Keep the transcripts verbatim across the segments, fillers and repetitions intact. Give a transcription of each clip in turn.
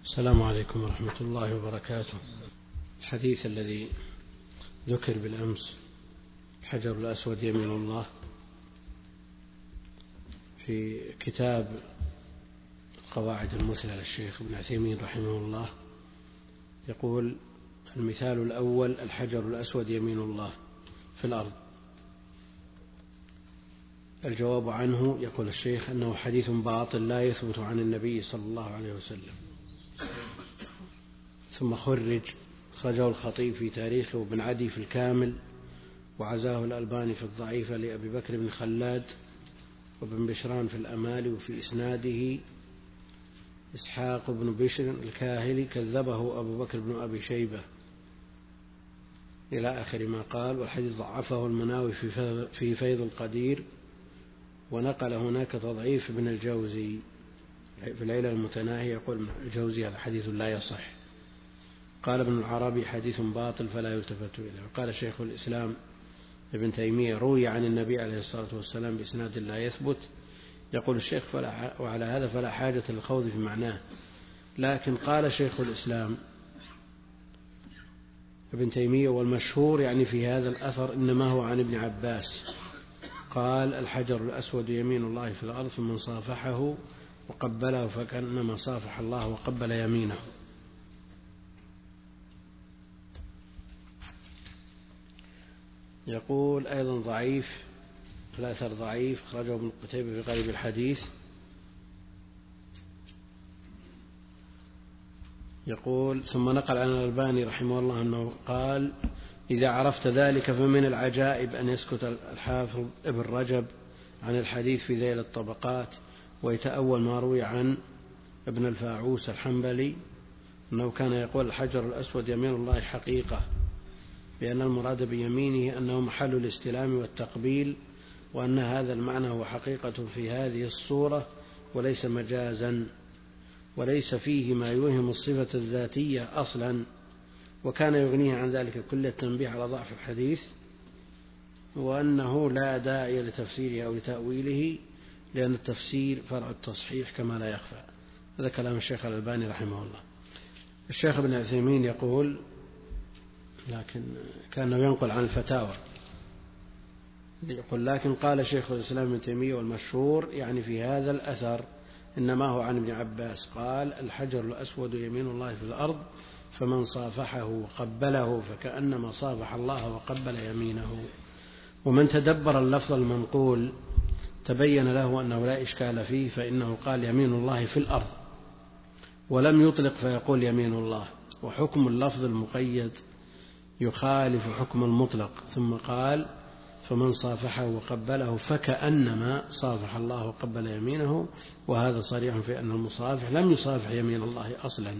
السلام عليكم ورحمة الله وبركاته. الحديث الذي ذكر بالأمس الحجر الأسود يمين الله في كتاب قواعد المثلى للشيخ ابن عثيمين رحمه الله يقول: المثال الأول الحجر الأسود يمين الله في الأرض. الجواب عنه يقول الشيخ أنه حديث باطل لا يثبت عن النبي صلى الله عليه وسلم. ثم خرج خرجه الخطيب في تاريخه وابن عدي في الكامل، وعزاه الألباني في الضعيفة لأبي بكر بن خلاد وابن بشران في الأمال، وفي إسناده إسحاق بن بشر الكاهلي كذبه أبو بكر بن أبي شيبة إلى آخر ما قال. والحديث ضعفه المناوي في فيض القدير، ونقل هناك تضعيف ابن الجوزي في العلل المتناهي، يقول الجوزي هذا حديث لا يصح. قال ابن العربي حديث باطل فلا يلتفت إليه. وقال شيخ الإسلام ابن تيمية روي عن النبي عليه الصلاة والسلام بإسناد لا يثبت. يقول الشيخ فلا وعلى هذا فلا حاجة للخوض في معناه. لكن قال شيخ الإسلام ابن تيمية: والمشهور يعني في هذا الأثر إنما هو عن ابن عباس قال: الحجر الأسود يمين الله في الأرض، فمن صافحه وقبله فكأنما صافح الله وقبل يمينه. يقول أيضا ضعيف، الأثر ضعيف، خرجه ابن قتيبة في غريب الحديث. يقول ثم نقل عن الألباني رحمه الله أنه قال: إذا عرفت ذلك فمن العجائب أن يسكت الحافظ ابن رجب عن الحديث في ذيل الطبقات ويتأول ما روي عن ابن الفاعوس الحنبلي أنه كان يقول: الحجر الأسود يمين الله حقيقة، بأن المراد بيمينه أنه محل الاستلام والتقبيل، وأن هذا المعنى هو حقيقة في هذه الصورة وليس مجازا، وليس فيه ما يوهم الصفة الذاتية أصلا. وكان يغنيه عن ذلك كل التنبيه على ضعف الحديث، وأنه لا داعي لتفسيره أو لتأويله، لأن التفسير فرع التصحيح كما لا يخفى. هذا كلام الشيخ الألباني رحمه الله. الشيخ ابن عثيمين يقول، لكن كانه ينقل عن الفتاوى، يقول: لكن قال شيخ الإسلام ابن تيمية: والمشهور يعني في هذا الأثر إنما هو عن ابن عباس قال: الحجر الأسود يمين الله في الأرض، فمن صافحه وقبله فكأنما صافح الله وقبل يمينه. ومن تدبر اللفظ المنقول تبين له أنه لا إشكال فيه، فإنه قال يمين الله في الأرض ولم يطلق فيقول يمين الله، وحكم اللفظ المقيد يخالف حكم المطلق. ثم قال: فمن صافحه وقبله فكأنما صافح الله وقبل يمينه، وهذا صريح في أن المصافح لم يصافح يمين الله أصلا،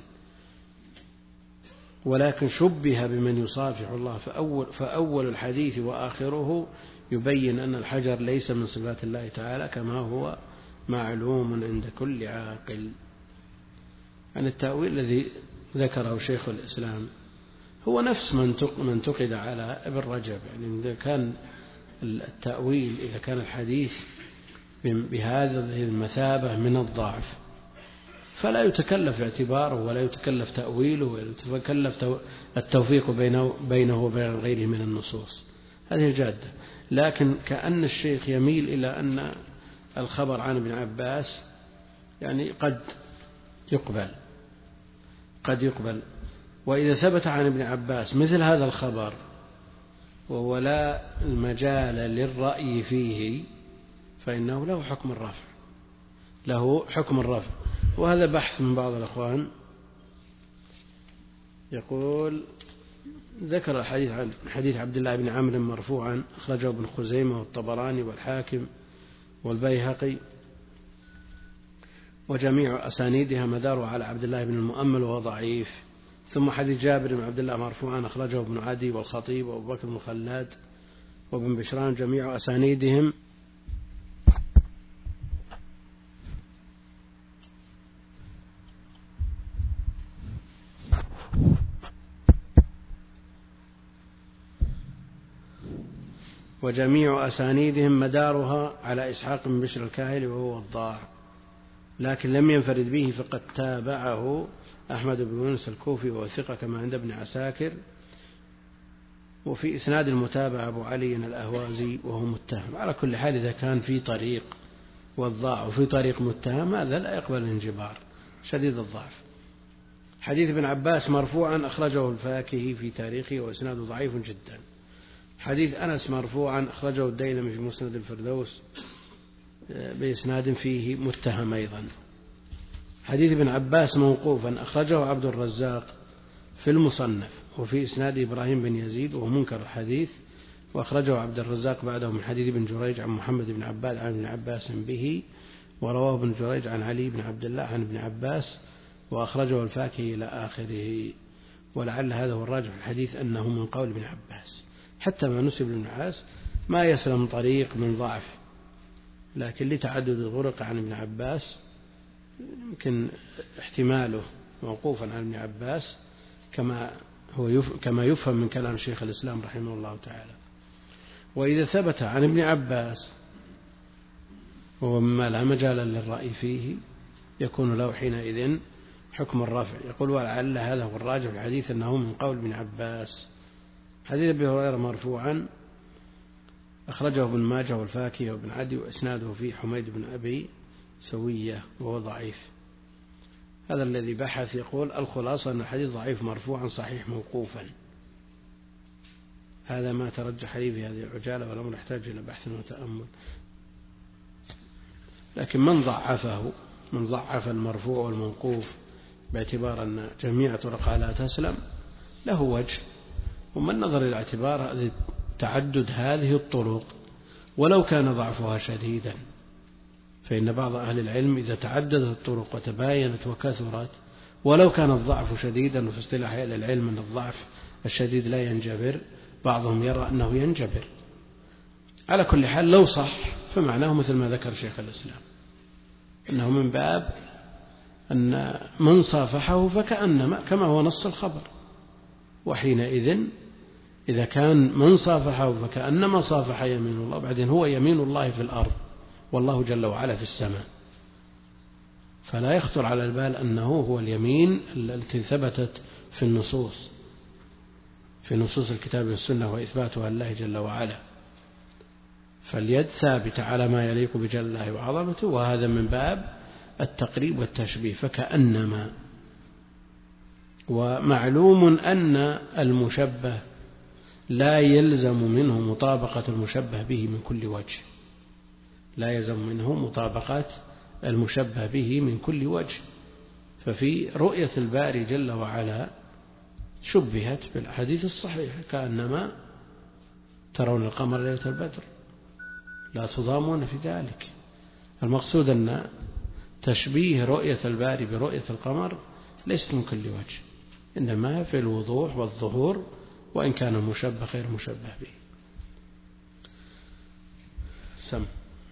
ولكن شبه بمن يصافح الله. فأول, فأول الحديث وآخره يبين أن الحجر ليس من صفات الله تعالى كما هو معلوم عند كل عاقل. عن التأويل الذي ذكره شيخ الإسلام هو نفس من انتقد على ابن رجب، يعني إذا كان التأويل إذا كان الحديث بهذه المثابة من الضعف فلا يتكلف اعتباره ولا يتكلف تأويله ولا يتكلف التوفيق بينه, بينه وبين غيره من النصوص، هذه الجادة. لكن كأن الشيخ يميل إلى أن الخبر عن ابن عباس يعني قد يقبل قد يقبل وإذا ثبت عن ابن عباس مثل هذا الخبر وهو لا المجال للرأي فيه فإنه له حكم الرفع له حكم الرفع وهذا بحث من بعض الأخوان. يقول: ذكر الحديث عن حديث عبد الله بن عمرو مرفوعا أخرجه ابن خزيمة والطبراني والحاكم والبيهقي، وجميع أسانيدها مداره على عبد الله بن المؤمل وهو ضعيف. ثم حديث جابر بن عبد الله مرفوعا أخرجه ابن عدي والخطيب وأبو بكر بن خلاد وابن بشران، جميع أسانيدهم وجميع أسانيدهم مدارها على إسحاق بن بشر الكاهلي وهو وضاع. لكن لم ينفرد به فقد تابعه أحمد بن يونس الكوفي وثقة كما عند ابن عساكر. وفي إسناد المتابعة أبو علي الأهوازي وهو متهم. على كل حال إذا كان في طريق والضاع وفي طريق متهم هذا لا يقبل الانجبار شديد الضعف. حديث ابن عباس مرفوعا أخرجه الفاكهي في تاريخه وإسناده ضعيف جدا. حديث أنس مرفوعا أخرجه الديلمي في مسند الفردوس بإسناد فيه متهم أيضا. حديث ابن عباس موقوفا أخرجه عبد الرزاق في المصنف وفي إسناد إبراهيم بن يزيد وهو منكر الحديث، وأخرجه عبد الرزاق بعده من حديث ابن جريج عن محمد بن عباد عن ابن عباس به، ورواه ابن جريج عن علي بن عبد الله عن ابن عباس، وأخرجه الفاكهي إلى آخره. ولعل هذا هو الراجح في الحديث أنه من قول ابن عباس، حتى ما نسب ابن عباس ما يسلم طريق من ضعف، لكن لتعدد الطرق عن ابن عباس يمكن احتماله موقوفا عن ابن عباس كما هو يف... كما يفهم من كلام شيخ الإسلام رحمه الله تعالى. وإذا ثبت عن ابن عباس وهو مما لا مجال للرأي فيه يكون له حينئذ حكم الرفع. يقول ولعل هذا هو الراجح في الحديث أنه من قول ابن عباس. حديث أبي هريرة مرفوعا أخرجه ابن ماجه والفاكهي وابن عدي وإسناده في حميد بن أبي سوية وهو ضعيف. هذا الذي بحث يقول الخلاصة أن الحديث ضعيف مرفوعا صحيح موقوفا. هذا ما ترجح لي في هذه العجالة والأمر يحتاج إلى بحث وتأمل. لكن من ضعفه من ضعف المرفوع والموقوف باعتبار أن جميع طرقها لا تسلم له وجه، ومن نظر إلى اعتبار تعدد هذه الطرق ولو كان ضعفها شديدا، فإن بعض أهل العلم إذا تعددت الطرق وتباينت وكثرت ولو كان الضعف شديدا، وفي اصطلاح أهل العلم أن الضعف الشديد لا ينجبر، بعضهم يرى أنه ينجبر. على كل حال لو صح فمعناه مثل ما ذكر شيخ الإسلام أنه من باب أن من صافحه فكأنما كما هو نص الخبر، وحينئذ إذا كان من صافحه فكأنما صافح يمين الله، بعدين هو يمين الله في الأرض والله جل وعلا في السماء، فلا يخطر على البال أنه هو اليمين التي ثبتت في النصوص في نصوص الكتاب والسنة وإثباتها لله جل وعلا. فاليد ثابتة على ما يليق بجل الله وعظمته، وهذا من باب التقريب والتشبيه فكأنما. ومعلوم أن المشبه لا يلزم منه مطابقة المشبه به من كل وجه، لا يلزم منه مطابقة المشبه به من كل وجه. ففي رؤية الباري جل وعلا شبهت بالحديث الصحيح كأنما ترون القمر ليلة البدر لا تضامون في ذلك. المقصود أن تشبيه رؤية الباري برؤية القمر ليست من كل وجه، إنما في الوضوح والظهور، وإن كان المشبه غير مشبه به. سم.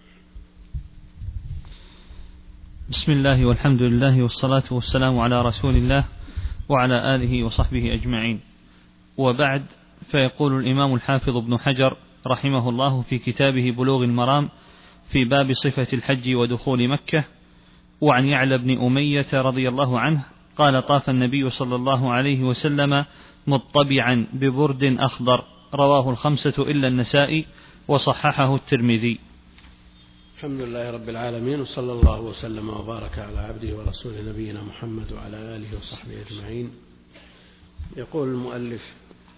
بسم الله والحمد لله والصلاة والسلام على رسول الله وعلى آله وصحبه أجمعين، وبعد. فيقول الإمام الحافظ ابن حجر رحمه الله في كتابه بلوغ المرام في باب صفة الحج ودخول مكة: وعن يعلى بن أمية رضي الله عنه قال: طاف النبي صلى الله عليه وسلم مطبعا ببرد أخضر، رواه الخمسة إلا النسائي وصححه الترمذي. الحمد لله رب العالمين، وصلى الله وسلم وبارك على عبده ورسوله نبينا محمد وعلى آله وصحبه أجمعين. يقول المؤلف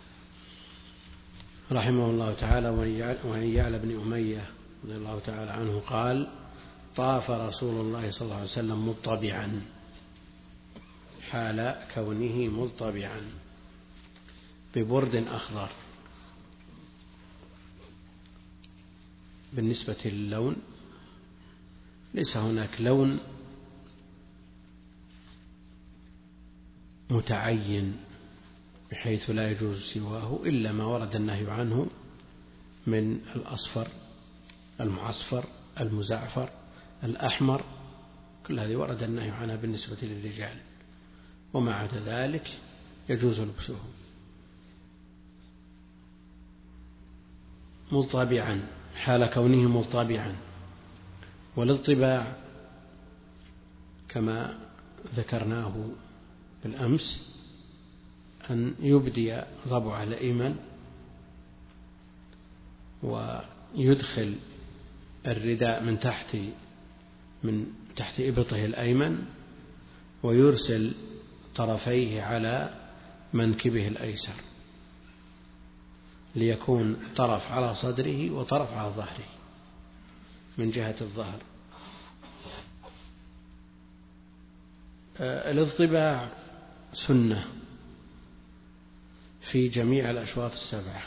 رحمه الله تعالى: وعن يعلى بن أمية رضي الله تعالى عنه قال: طاف رسول الله صلى الله عليه وسلم مطبعا، حال كونه مطبعا ببرد أخضر. بالنسبة للون ليس هناك لون متعين بحيث لا يجوز سواه إلا ما ورد النهي عنه من الأصفر، المعصفر، المزعفر، الأحمر، كل هذه ورد النهي عنها بالنسبة للرجال، وما عدا ذلك يجوز لبسه. مطبعا حال كونه مطبعا، والاطباع كما ذكرناه بالأمس أن يبدي ضبعه الأيمن ويدخل الرداء من تحت من تحت إبطه الأيمن ويرسل طرفيه على منكبه الأيسر ليكون طرف على صدره وطرف على ظهره من جهة الظهر. الاضطباع سنة في جميع الأشواط السبعة.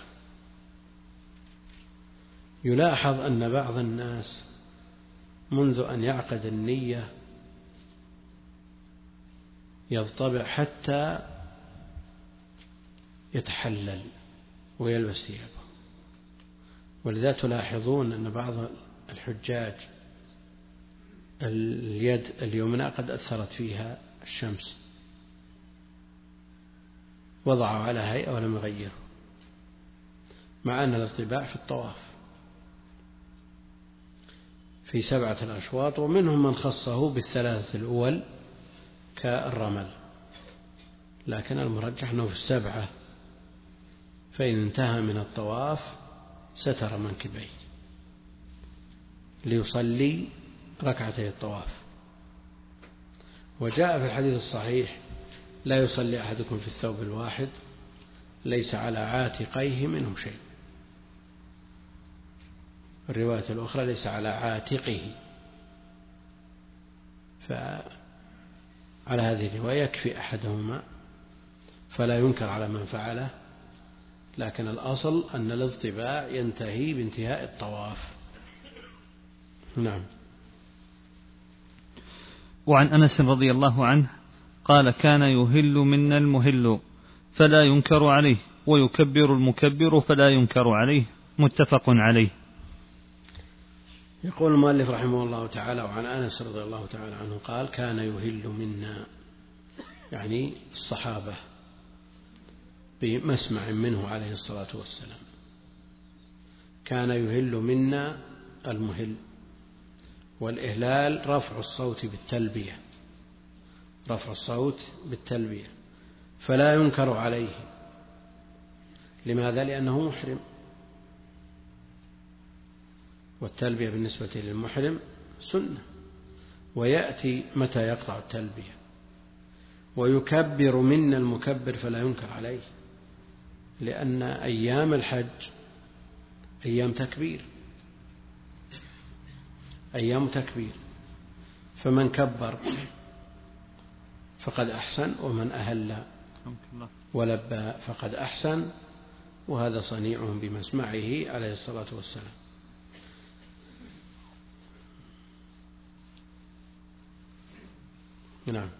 يلاحظ أن بعض الناس منذ أن يعقد النية يضطبع حتى يتحلل ويلبس ثيابه، ولذا تلاحظون أن بعض الحجاج اليد اليمنى قد أثرت فيها الشمس وضعوا على هيئة ولم يغيروا، مع أن الاطباع في الطواف في سبعة الأشواط، ومنهم من خصه بالثلاثة الأول كالرمل، لكن المرجح أنه في السبعة، فإن انتهى من الطواف ستر منكبيه ليصلي ركعتي الطواف. وجاء في الحديث الصحيح: لا يصلي أحدكم في الثوب الواحد ليس على عاتقيه منه شيء. الرواية الأخرى: ليس على عاتقه. فعلى هذه الرواية يكفي أحدهما فلا ينكر على من فعله، لكن الأصل أن الاضطباع ينتهي بانتهاء الطواف. نعم. وعن أنس رضي الله عنه قال: كان يهل منا المهل فلا ينكر عليه، ويكبر المكبر فلا ينكر عليه، متفق عليه. يقول المؤلف رحمه الله تعالى: وعن أنس رضي الله تعالى عنه قال: كان يهل منا، يعني الصحابة بمسمع منه عليه الصلاة والسلام. كان يهل منا المهل، والإهلال رفع الصوت بالتلبية، رفع الصوت بالتلبية، فلا ينكر عليه. لماذا؟ لأنه محرم، والتلبية بالنسبة للمحرم سنة، ويأتي متى يقطع التلبية. ويكبر منا المكبر فلا ينكر عليه، لأن أيام الحج أيام تكبير، أيام تكبير، فمن كبر فقد أحسن، ومن أهل ولبى فقد أحسن، وهذا صنيعهم بمسمعه عليه الصلاة والسلام. نعم.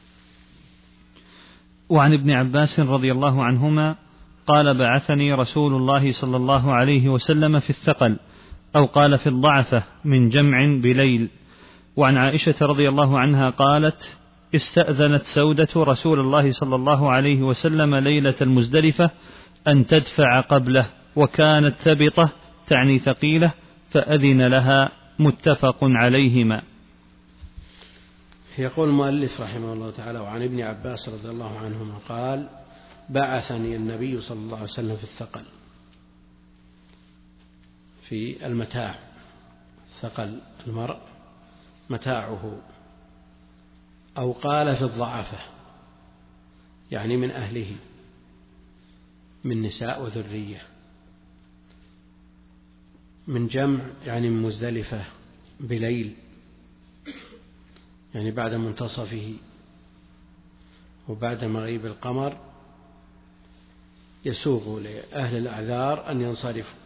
وعن ابن عباس رضي الله عنهما قال: بعثني رسول الله صلى الله عليه وسلم في الثقل، أو قال في الضعفة، من جمع بليل. وعن عائشة رضي الله عنها قالت: استأذنت سودة رسول الله صلى الله عليه وسلم ليلة المزدلفة أن تدفع قبله، وكانت ثبطة تعني ثقيلة، فأذن لها، متفق عليهما. يقول المؤلف رحمه الله تعالى: وعن ابن عباس رضي الله عنهما قال: بعثني النبي صلى الله عليه وسلم في الثقل، في المتاع، ثقل المرء متاعه، أو قال في الضعفة، يعني من أهله، من نساء وذرية، من جمع يعني من مزدلفة بليل، يعني بعد منتصفه وبعد مغيب القمر، يسوغ لأهل الأعذار أن ينصرفوا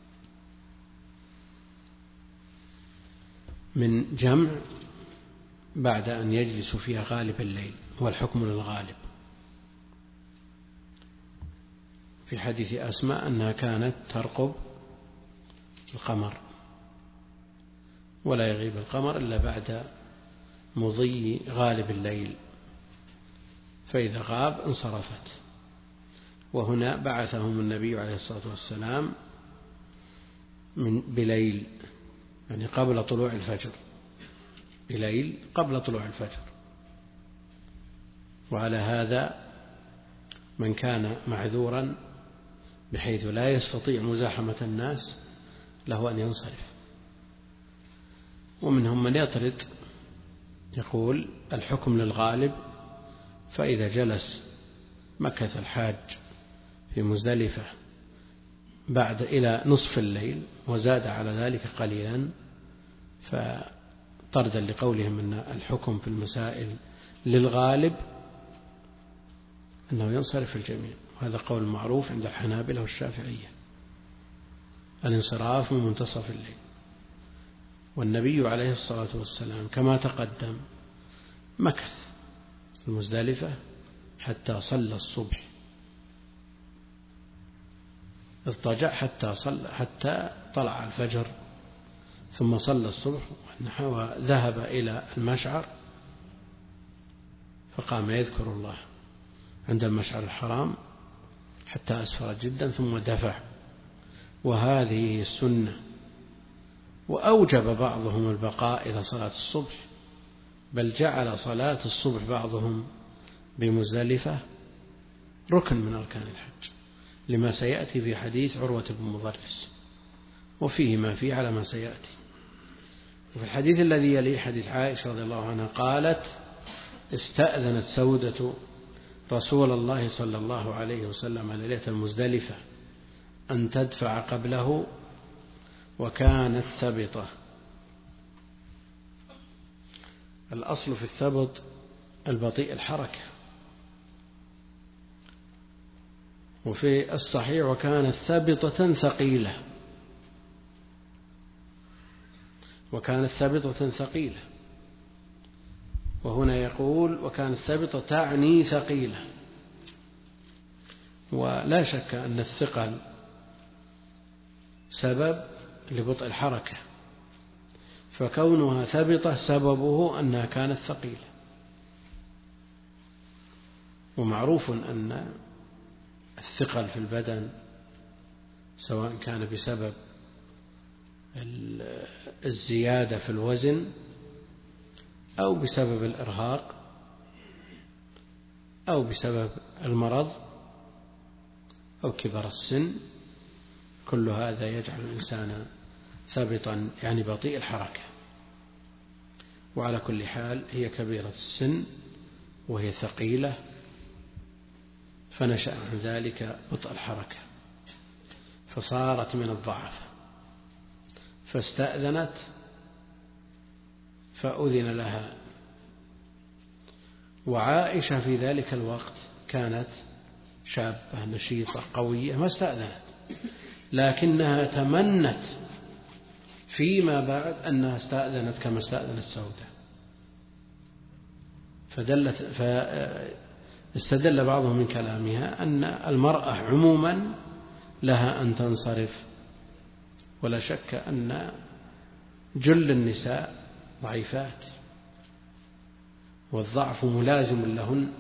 من جمع بعد أن يجلسوا فيها غالب الليل، والحكم للغالب. في حديث أسماء أنها كانت ترقب القمر، ولا يغيب القمر إلا بعد مضي غالب الليل، فإذا غاب انصرفت. وهنا بعثهم النبي عليه الصلاة والسلام من بليل، يعني قبل طلوع الفجر، بليل قبل طلوع الفجر. وعلى هذا من كان معذورا بحيث لا يستطيع مزاحمة الناس له أن ينصرف. ومنهم من يطرد يقول الحكم للغالب، فإذا جلس مكث الحاج في مزدلفة بعد إلى نصف الليل وزاد على ذلك قليلا، فطردا لقولهم أن الحكم في المسائل للغالب أنه ينصرف الجميع. وهذا قول معروف عند الحنابلة والشافعية، الانصراف من منتصف الليل. والنبي عليه الصلاة والسلام كما تقدم مكث المزدلفة حتى صلى الصبح، اضطجع حتى صلى حتى طلع الفجر، ثم صلى الصبح وذهب إلى المشعر فقام يذكر الله عند المشعر الحرام حتى أسفر جدا ثم دفع. وهذه السنة. وأوجب بعضهم البقاء إلى صلاة الصبح، بل جعل صلاة الصبح بعضهم بمزدلفة ركن من أركان الحج، لما سيأتي في حديث عروة بن مضرس، وفيه ما فيه على ما سيأتي. وفي الحديث الذي يليه حديث عائشة رضي الله عنها قالت: استأذنت سودة رسول الله صلى الله عليه وسلم ليلة المزدلفة أن تدفع قبله وكانت ثبطة. الأصل في الثبط البطيء الحركة، وفي الصحيح وكانت ثبطة ثقيلة، وكانت ثبطة ثقيلة، وهنا يقول وكانت ثبطة تعني ثقيلة. ولا شك أن الثقل سبب لبطء الحركة، فكونها ثبطة سببه أنها كانت ثقيلة. ومعروف أن الثقل في البدن سواء كان بسبب الزيادة في الوزن أو بسبب الإرهاق أو بسبب المرض أو كبر السن، كل هذا يجعل الإنسان ثابطا يعني بطيء الحركة. وعلى كل حال هي كبيرة السن وهي ثقيلة، فنشأ عن ذلك بطء الحركة، فصارت من الضعف، فاستأذنت فأذن لها. وعائشة في ذلك الوقت كانت شابة نشيطة قوية ما استأذنت، لكنها تمنت فيما بعد أنها استأذنت كما استأذنت سودة، فدلت فاستدل بعضهم من كلامها أن المرأة عموما لها أن تنصرف. ولا شك أن جل النساء ضعيفات والضعف ملازم لهن،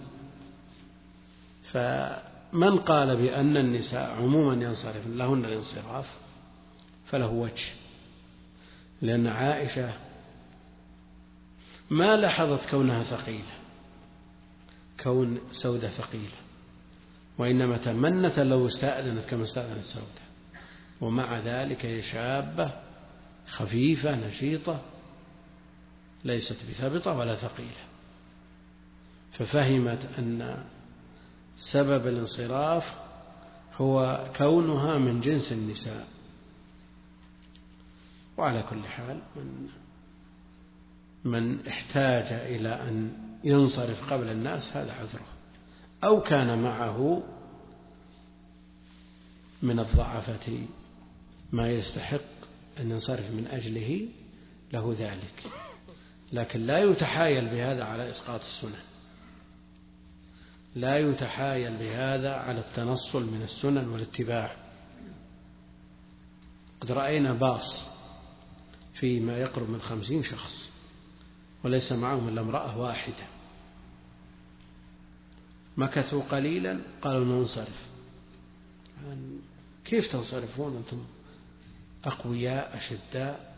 فمن قال بأن النساء عموما ينصرف لهن الانصراف فله وجه، لأن عائشة ما لاحظت كونها ثقيلة، كون سودة ثقيلة، وإنما تمنت لو استأذنت كما استأذنت سودة، ومع ذلك هي شابة خفيفة نشيطة ليست بثابطة ولا ثقيلة، ففهمت أن سبب الانصراف هو كونها من جنس النساء. وعلى كل حال من, من احتاج إلى أن ينصرف قبل الناس هذا عذره، أو كان معه من الضعفة ما يستحق أن ينصرف من أجله له ذلك، لكن لا يتحايل بهذا على إسقاط السنن، لا يتحايل بهذا على التنصل من السنن والاتباع. قد رأينا باص فيما يقرب من خمسين شخص وليس معهم إلا امرأة واحدة، مكثوا قليلا قالوا ننصرف. كيف تنصرفون أنتم أقوياء أشداء؟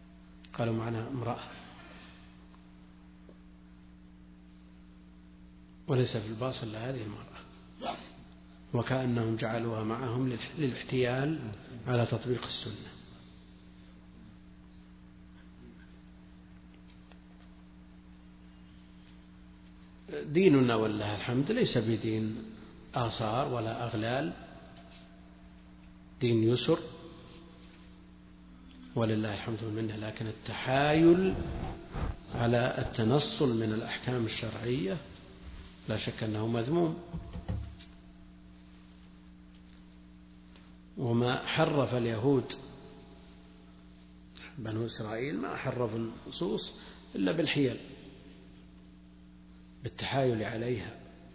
قالوا معنا امرأة. وليس في الباص إلا هذه المرأة، وكأنهم جعلوها معهم للاحتيال على تطبيق السنة. ديننا والله الحمد ليس بدين آثار ولا أغلال، دين يسر ولله الحمد منه، لكن التحايل على التنصل من الأحكام الشرعية لا شك أنه مذموم. وما حرف اليهود بنو إسرائيل ما حرف النصوص إلا بالحيل، بالتحايل عليها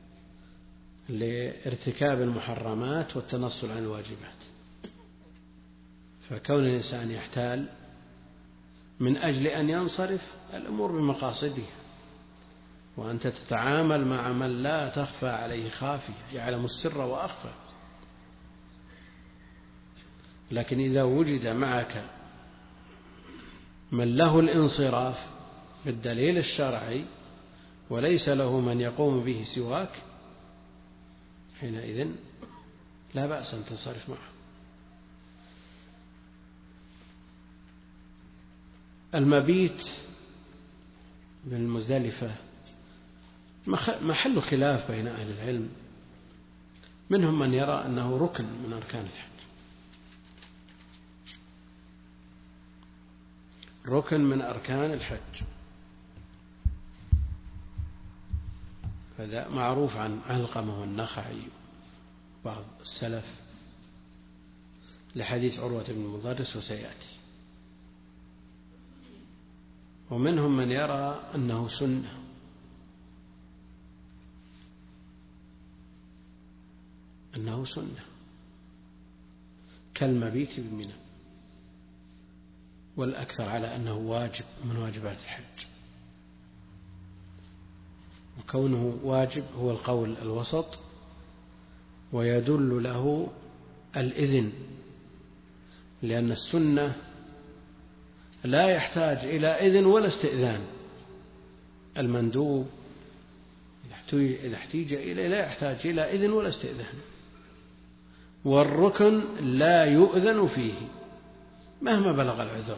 لارتكاب المحرمات والتنصل عن الواجبات. فكون الإنسان يحتال من أجل أن ينصرف، الأمور بمقاصدها، وأنت تتعامل مع من لا تخفى عليه خافية، يعلم السر وأخفى. لكن إذا وجد معك من له الانصراف بالدليل الشرعي وليس له من يقوم به سواك، حينئذ لا بأس أن تنصرف معه. المبيت بالمزدلفة محل خلاف بين أهل العلم، منهم من يرى أنه ركن من أركان الحج، ركن من أركان الحج، هذا معروف عن علقمة والنخعي بعض السلف لحديث عروة بن المضرس وسيأتي. ومنهم من يرى أنه سنة، أنه سنة كالمبيت بمنى، والأكثر على أنه واجب من واجبات الحج. وكونه واجب هو القول الوسط، ويدل له الإذن، لأن السنة لا يحتاج إلى إذن ولا استئذان. المندوب إذا احتاج إليه لا يحتاج إلى إذن ولا استئذان، والركن لا يؤذن فيه مهما بلغ العذر.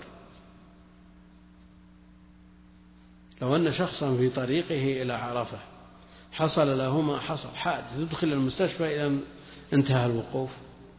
لو أن شخصا في طريقه إلى عرفة حصل له ما حصل، حادث، يدخل المستشفى إذا انتهى الوقوف،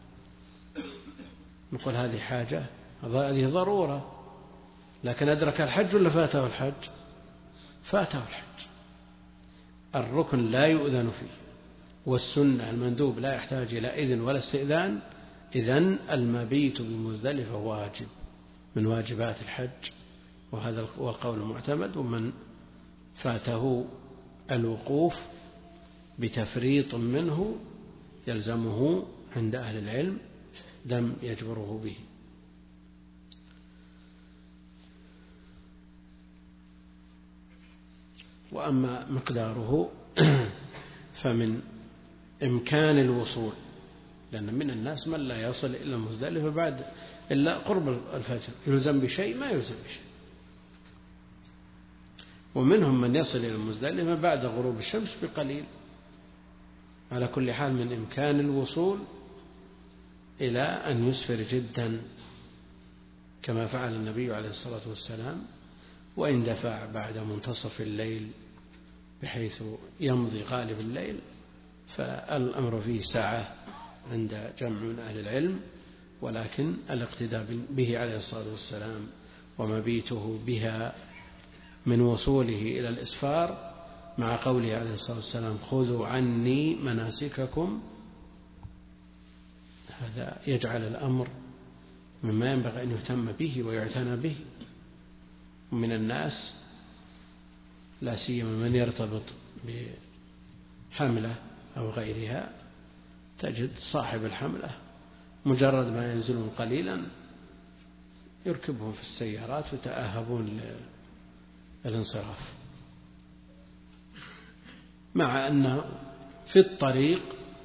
نقول هذه حاجة، هذه ضرورة. لكن أدرك الحج ولا فاته الحج؟ فاته الحج. الركن لا يؤذن فيه، والسنة المندوب لا يحتاج إلى إذن ولا استئذان. إذن المبيت بمزدلفة واجب من واجبات الحج، وهذا هو القول المعتمد. ومن فاته الوقوف بتفريط منه يلزمه عند أهل العلم دم يجبره به. وأما مقداره فمن إمكان الوصول، لأن من الناس من لا يصل إلى مزدلفة بعد إلا قرب الفجر، يلزم بشيء ما يلزم بشيء. ومنهم من يصل إلى مزدلفة بعد غروب الشمس بقليل. على كل حال من إمكان الوصول إلى أن يسفر جدا كما فعل النبي عليه الصلاة والسلام، وإن دفع بعد منتصف الليل بحيث يمضي غالب الليل فالأمر فيه ساعة عند جمع من أهل العلم. ولكن الاقتداء به عليه الصلاة والسلام ومبيته بها من وصوله إلى الإسفار، مع قوله عليه الصلاة والسلام خذوا عني مناسككم، هذا يجعل الأمر مما ينبغي أن يهتم به ويعتنى به. ومن الناس لا سيما من يرتبط بحملة أو غيرها، تجد صاحب الحملة مجرد ما ينزلون قليلا يركبهم في السيارات ويتأهبون للانصراف، مع أنه في الطريق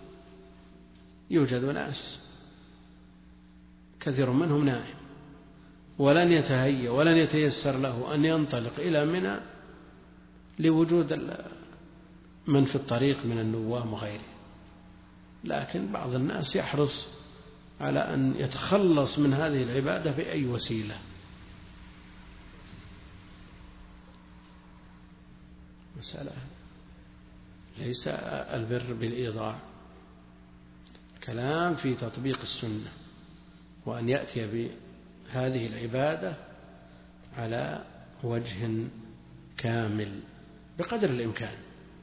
يوجد ناس كثير منهم نائم، ولن يتهيأ ولن يتيسر له أن ينطلق إلى منى لوجود من في الطريق من النوام وغيره، لكن بعض الناس يحرص على أن يتخلص من هذه العبادة بأي وسيلة. مسألة ليس البر بالإيضاع، كلام في تطبيق السنة، وأن يأتي بهذه العبادة على وجه كامل بقدر الإمكان.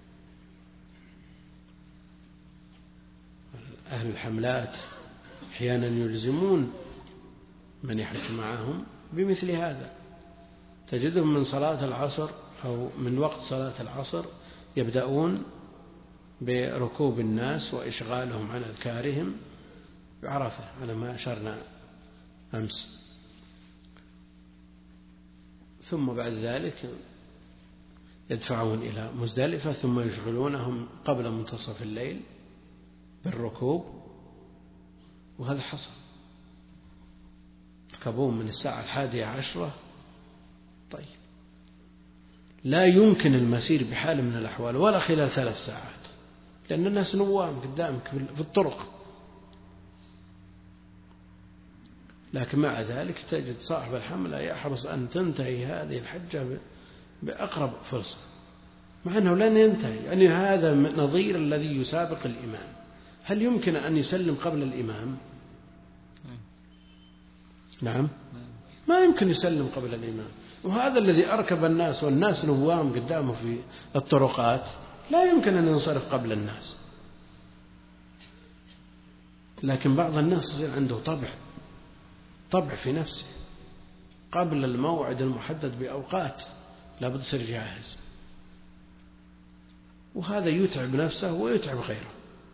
أهل الحملات أحيانا يلزمون من يحج معهم بمثل هذا، تجدهم من صلاة العصر أو من وقت صلاة العصر يبدأون بركوب الناس وإشغالهم عن أذكارهم بعرفة على ما أشرنا أمس، ثم بعد ذلك يدفعون إلى مزدلفة، ثم يشغلونهم قبل منتصف الليل بالركوب. وهذا حصل، ركبون من الساعة الحادية عشرة. طيب لا يمكن المسير بحال من الأحوال ولا خلال ثلاث ساعات، لأن الناس نوام قدامك في الطرق، لكن مع ذلك تجد صاحب الحملة يحرص أن تنتهي هذه الحجة بأقرب فرصة، مع أنه لن ينتهي. يعني هذا نظير الذي يسابق الإمام. هل يمكن أن يسلم قبل الإمام؟ نعم، ما يمكن يسلم قبل الإمام. وهذا الذي أركب الناس والناس نوام قدامه في الطرقات لا يمكن أن ينصرف قبل الناس. لكن بعض الناس يصير عنده طبع طبع في نفسه، قبل الموعد المحدد بأوقات لابد يصير جاهز، وهذا يتعب نفسه ويتعب غيره.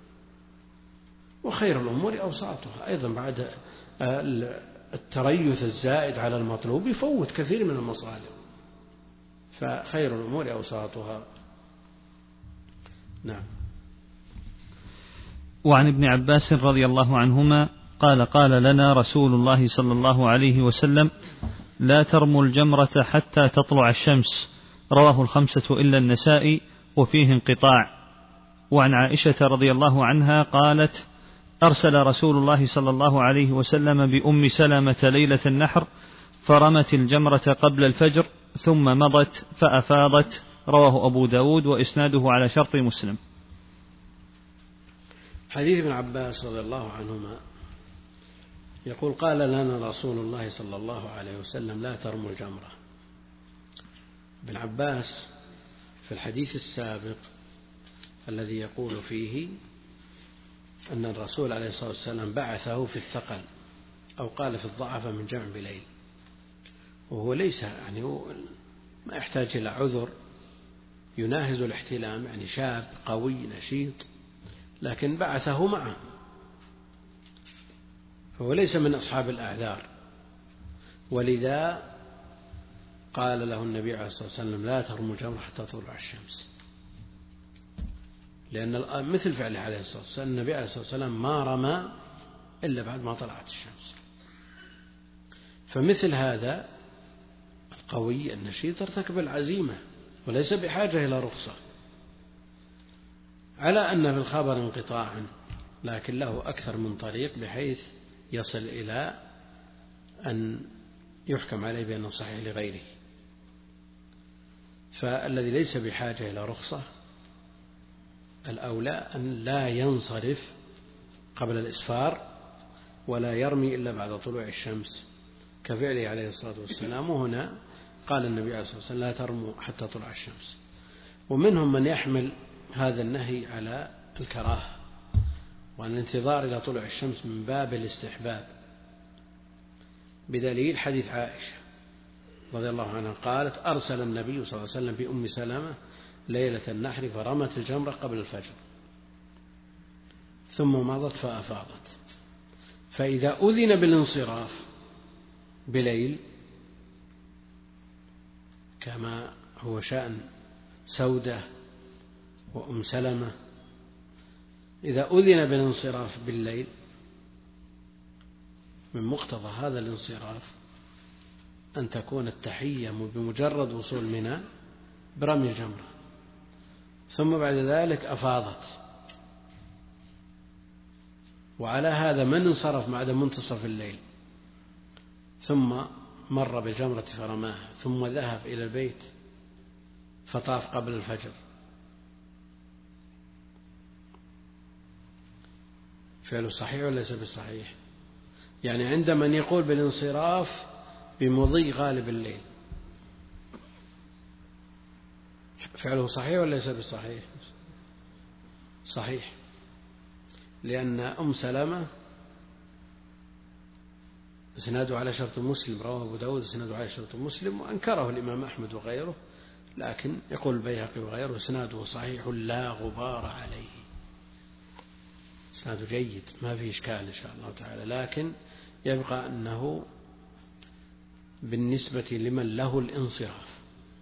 وخير الأمور أوساطها. أيضا بعد التريث الزائد على المطلوب يفوت كثير من المصالح، فخير الأمور أوساطها. نعم. وعن ابن عباس رضي الله عنهما قال قال لنا رسول الله صلى الله عليه وسلم: لا ترموا الجمرة حتى تطلع الشمس. رواه الخمسة إلا النسائي، وفيه انقطاع. وعن عائشة رضي الله عنها قالت: أرسل رسول الله صلى الله عليه وسلم بأم سلمة ليلة النحر فرمت الجمرة قبل الفجر ثم مضت فأفاضت. رواه أبو داود وإسناده على شرط مسلم. حديث ابن عباس رضي الله عنهما يقول: قال لنا رسول الله صلى الله عليه وسلم: لا ترموا الجمرة. ابن عباس في الحديث السابق الذي يقول فيه أن الرسول عليه الصلاة والسلام بعثه في الثقل، أو قال في الضعف من جمع بليل، وهو ليس يعني هو ما يحتاج إلى عذر يناهز الاحتلام، يعني شاب قوي نشيط، لكن بعثه معه، فهو ليس من أصحاب الأعذار. ولذا قال له النبي عليه الصلاة والسلام: لا ترموا الجمرة حتى تطلع الشمس، لأن مثل فعله عليه الصلاة والسلام، النبي عليه الصلاة والسلام ما رمى إلا بعد ما طلعت الشمس. فمثل هذا القوي النشيط ارتكب العزيمة وليس بحاجة إلى رخصة، على أن في الخبر انقطاعا، لكن له أكثر من طريق بحيث يصل إلى أن يحكم عليه بأنه صحيح لغيره. فالذي ليس بحاجة إلى رخصة الأولى أن لا ينصرف قبل الإسفار ولا يرمي إلا بعد طلوع الشمس كفعله عليه الصلاة والسلام. وهنا قال النبي عليه الصلاة والسلام: لا ترموا حتى طلع الشمس. ومنهم من يحمل هذا النهي على الكراهة، وأن الانتظار إلى طلوع الشمس من باب الاستحباب، بدليل حديث عائشة رضي الله عنها قالت: أرسل النبي صلى الله عليه وسلم بأم سلمة ليلة النحر فرمت الجمرة قبل الفجر ثم مضت فأفاضت. فإذا أذن بالانصراف بليل كما هو شأن سودة وأم سلمة، إذا أذن بالانصراف بالليل من مقتضى هذا الانصراف أن تكون التحية بمجرد وصول منى برمي الجمرة، ثم بعد ذلك أفاضت، وعلى هذا من انصرف بعد منتصف الليل ثم مر بالجمرة فرماها ثم ذهب إلى البيت فطاف قبل الفجر، فعله صحيح ولا ليس بالصحيح؟ يعني عند من يقول بالانصراف بمضي غالب الليل فعله صحيح ولا ليس بالصحيح؟ صحيح، لأن أم سلمة اسناده على شرط مسلم، رواه أبو داود اسناده على شرط مسلم، وأنكره الإمام أحمد وغيره، لكن يقول البيهقي وغيره اسناده صحيح لا غبار عليه، اسناده جيد ما فيه إشكال إن شاء الله تعالى، لكن يبقى أنه بالنسبة لمن له الانصراف.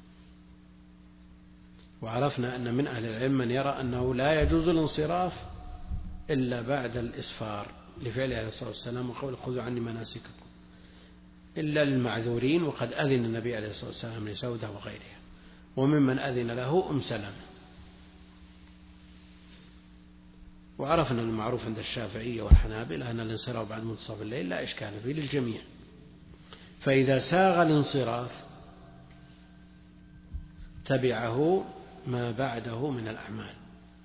وعرفنا أن من أهل العلم من يرى أنه لا يجوز الانصراف إلا بعد الإسفار لفعله عليه الصلاة والسلام وقول خذوا عني مناسككم، إلا للمعذورين، وقد أذن النبي عليه الصلاة والسلام لسودة وغيرها، وممن أذن له أم سلمة. وعرفنا المعروف عند الشافعية والحنابلة أن الانصراف بعد منتصف الليل لا إشكال فيه للجميع، فإذا ساغ الانصراف تبعه ما بعده من الأعمال.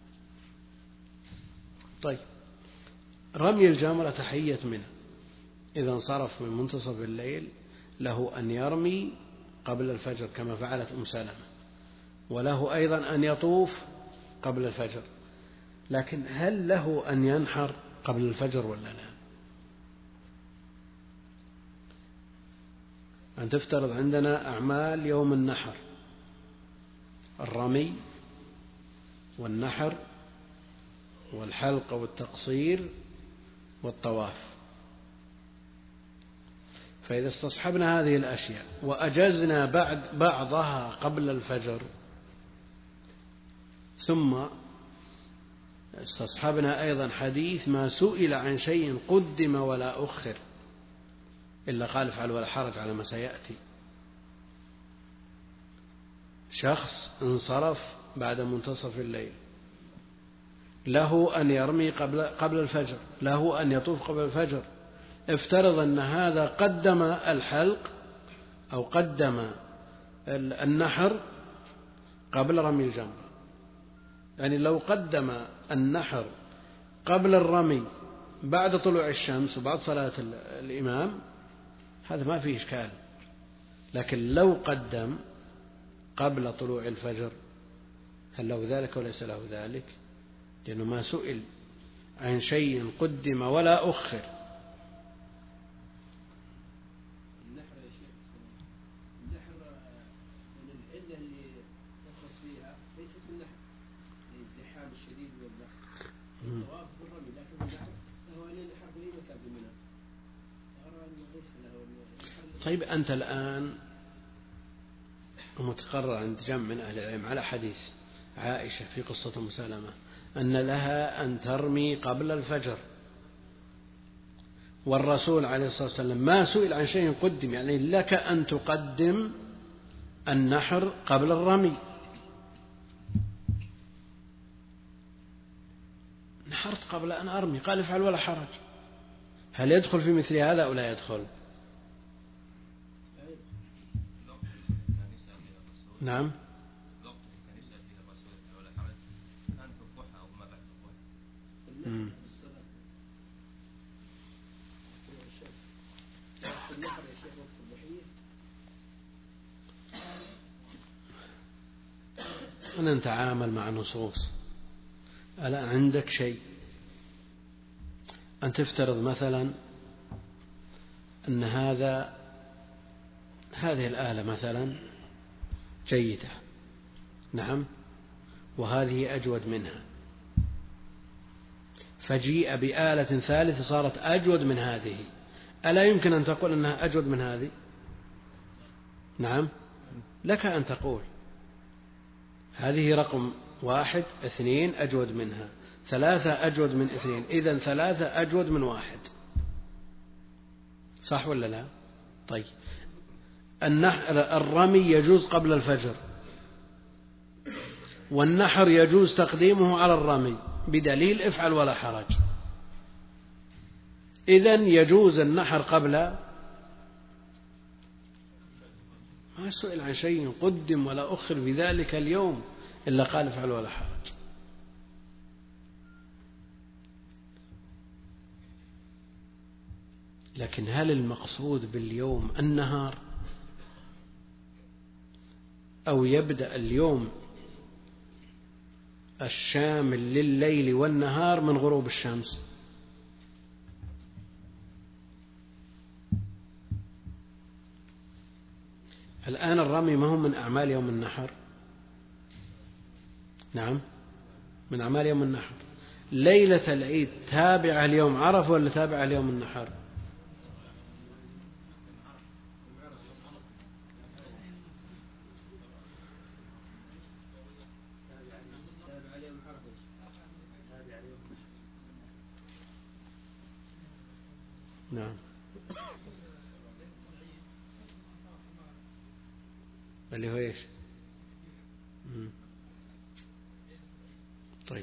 طيب، رمي الجمرة تحية منه، إذا انصرف من منتصف الليل له أن يرمي قبل الفجر كما فعلت أم سلمة، وله أيضا أن يطوف قبل الفجر، لكن هل له أن ينحر قبل الفجر ولا لا؟ أن تفترض عندنا أعمال يوم النحر، الرمي والنحر والحلق والتقصير والطواف، فإذا استصحبنا هذه الأشياء وأجزنا بعد بعضها قبل الفجر ثم استصحبنا أيضا حديث ما سئل عن شيء قدم ولا أخر إلا قال افعل ولا حرج على ما سيأتي، شخص انصرف بعد منتصف الليل له أن يرمي قبل قبل الفجر، له أن يطوف قبل الفجر، افترض أن هذا قدم الحلق أو قدم النحر قبل رمي الجمرة، يعني لو قدم النحر قبل الرمي بعد طلوع الشمس وبعد صلاة الإمام هذا ما فيه إشكال، لكن لو قدم قبل طلوع الفجر هل له ذلك وليس له ذلك؟ لأنه ما سئل عن شيء قدم ولا أخر. النحر يا شيخ، النحر من العلة اللي تخص فيها ليست من نحر الزحام الشديد والنحر الطواف بالرمي، لكن النحر له أن ينحر في أي مكان في منى، أرى أنه ليس له النحر. طيب، أنت الآن متقرر عند جمع من أهل العلم على حديث عائشة في قصة أم سلمة أن لها أن ترمي قبل الفجر، والرسول عليه الصلاة والسلام ما سئل عن شيء قدم، يعني لك أن تقدم النحر قبل الرمي، نحرت قبل أن أرمي قال افعل ولا حرج، هل يدخل في مثل هذا أو لا يدخل؟ نعم. مم. أن نتعامل مع نصوص. ألا عندك شيء أن تفترض مثلا أن هذا هذه الآلة مثلا جيدة، نعم، وهذه أجود منها، فجيء بآلة ثالثة صارت أجود من هذه، ألا يمكن أن تقول أنها أجود من هذه؟ نعم، لك أن تقول هذه رقم واحد، اثنين أجود منها، ثلاثة أجود من اثنين، إذن ثلاثة أجود من واحد، صح ولا لا؟ طيب، الرمي يجوز قبل الفجر، والنحر يجوز تقديمه على الرمي بدليل افعل ولا حرج. إذن يجوز النحر قبل، ما سئل عن شيء قدم ولا أخر في ذلك اليوم إلا قال افعل ولا حرج. لكن هل المقصود باليوم النهار أو يبدأ اليوم الشامل لليل والنهار من غروب الشمس؟ الآن الرمي ما هو من أعمال يوم النحر؟ نعم من أعمال يوم النحر. ليلة العيد تابعة اليوم عرفة ولا تابعة اليوم النحر؟ نعم اللي هو ايش؟ مم. طيب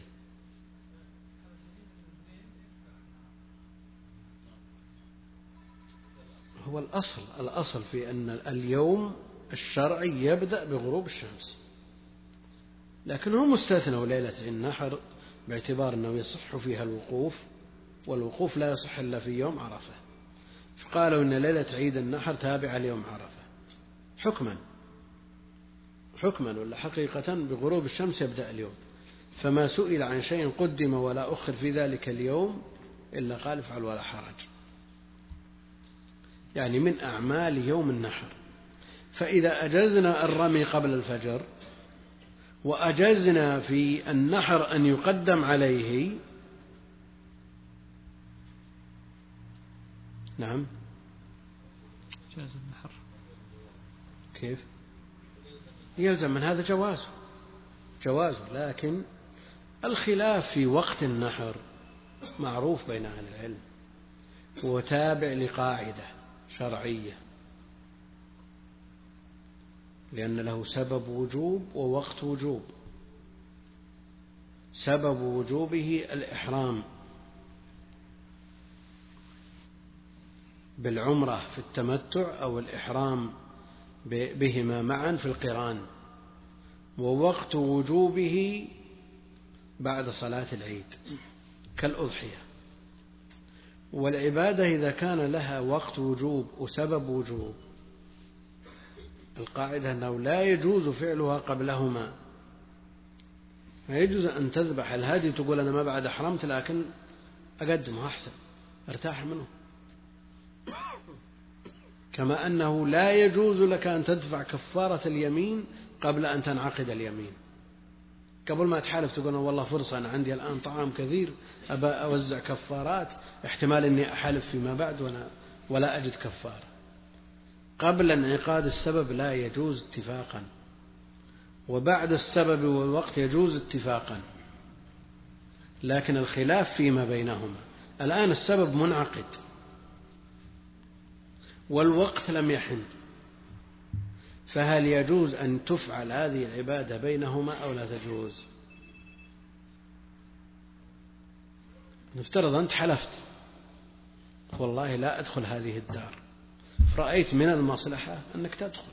هو الأصل الأصل في أن اليوم الشرعي يبدأ بغروب الشمس، لكن هو مستثنى ليلة النحر باعتبار أنه يصح فيها الوقوف، والوقوف لا يصح إلا في يوم عرفة، فقالوا أن ليلة عيد النحر تابعة ليوم عرفة حكما حكما ولا حقيقة بغروب الشمس يبدأ اليوم. فما سئل عن شيء قدم ولا أخر في ذلك اليوم إلا قال افعل ولا حرج، يعني من أعمال يوم النحر. فإذا أجزنا الرمي قبل الفجر وأجزنا في النحر أن يقدم عليه، نعم جاز النحر كيف يلزم من هذا جوازه جوازه لكن الخلاف في وقت النحر معروف بين أهل العلم، هو تابع لقاعدة شرعية، لأن له سبب وجوب ووقت وجوب. سبب وجوبه الإحرام بالعمرة في التمتع أو الإحرام بهما معا في القران، ووقت وجوبه بعد صلاة العيد كالأضحية. والعبادة إذا كان لها وقت وجوب وسبب وجوب القاعدة أنه لا يجوز فعلها قبلهما. ما يجوز أن تذبح الهدي تقول أنا ما بعد أحرمت لكن أقدمه أحسن ارتاح منه، كما أنه لا يجوز لك أن تدفع كفارة اليمين قبل أن تنعقد اليمين. قبل ما تحالف تقول والله فرصة أنا عندي الآن طعام كثير أبى أوزع كفارات، احتمال أني أحالف فيما بعد وأنا ولا أجد كفارة. قبل انعقاد السبب لا يجوز اتفاقا، وبعد السبب والوقت يجوز اتفاقا، لكن الخلاف فيما بينهما. الآن السبب منعقد والوقت لم يحن، فهل يجوز أن تفعل هذه العبادة بينهما أو لا تجوز؟ نفترض أنت حلفت والله لا أدخل هذه الدار، فرأيت من المصلحة أنك تدخل،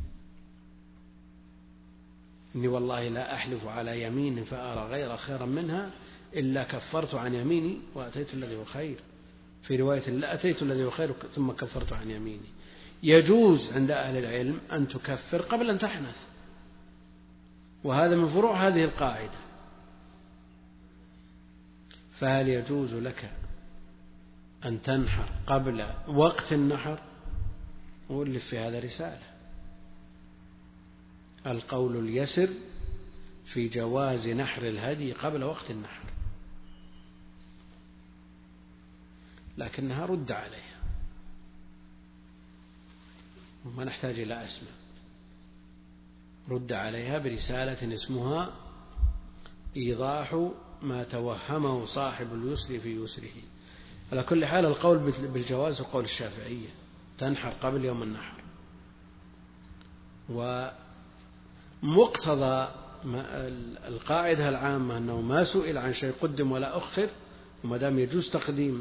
إني والله لا أحلف على يمين فأرى غير خيرا منها إلا كفرت عن يميني وأتيت الذي هو خير، في رواية لا أتيت الذي هو خير ثم كفرت عن يميني. يجوز عند أهل العلم أن تكفر قبل أن تحنث، وهذا من فروع هذه القاعدة. فهل يجوز لك أن تنحر قبل وقت النحر؟ أولف في هذا رسالة. القول اليسر في جواز نحر الهدي قبل وقت النحر، لكنها رد عليها وما نحتاج إلى أسماء. رد عليها برسالة اسمها إيضاح ما توهمه صاحب اليسر في يسره. على كل حال القول بالجواز وقول الشافعية، تنحر قبل يوم النحر. ومقتضى القاعدة العامة أنه ما سئل عن شيء قدم ولا أخر، وما دام يجوز تقديم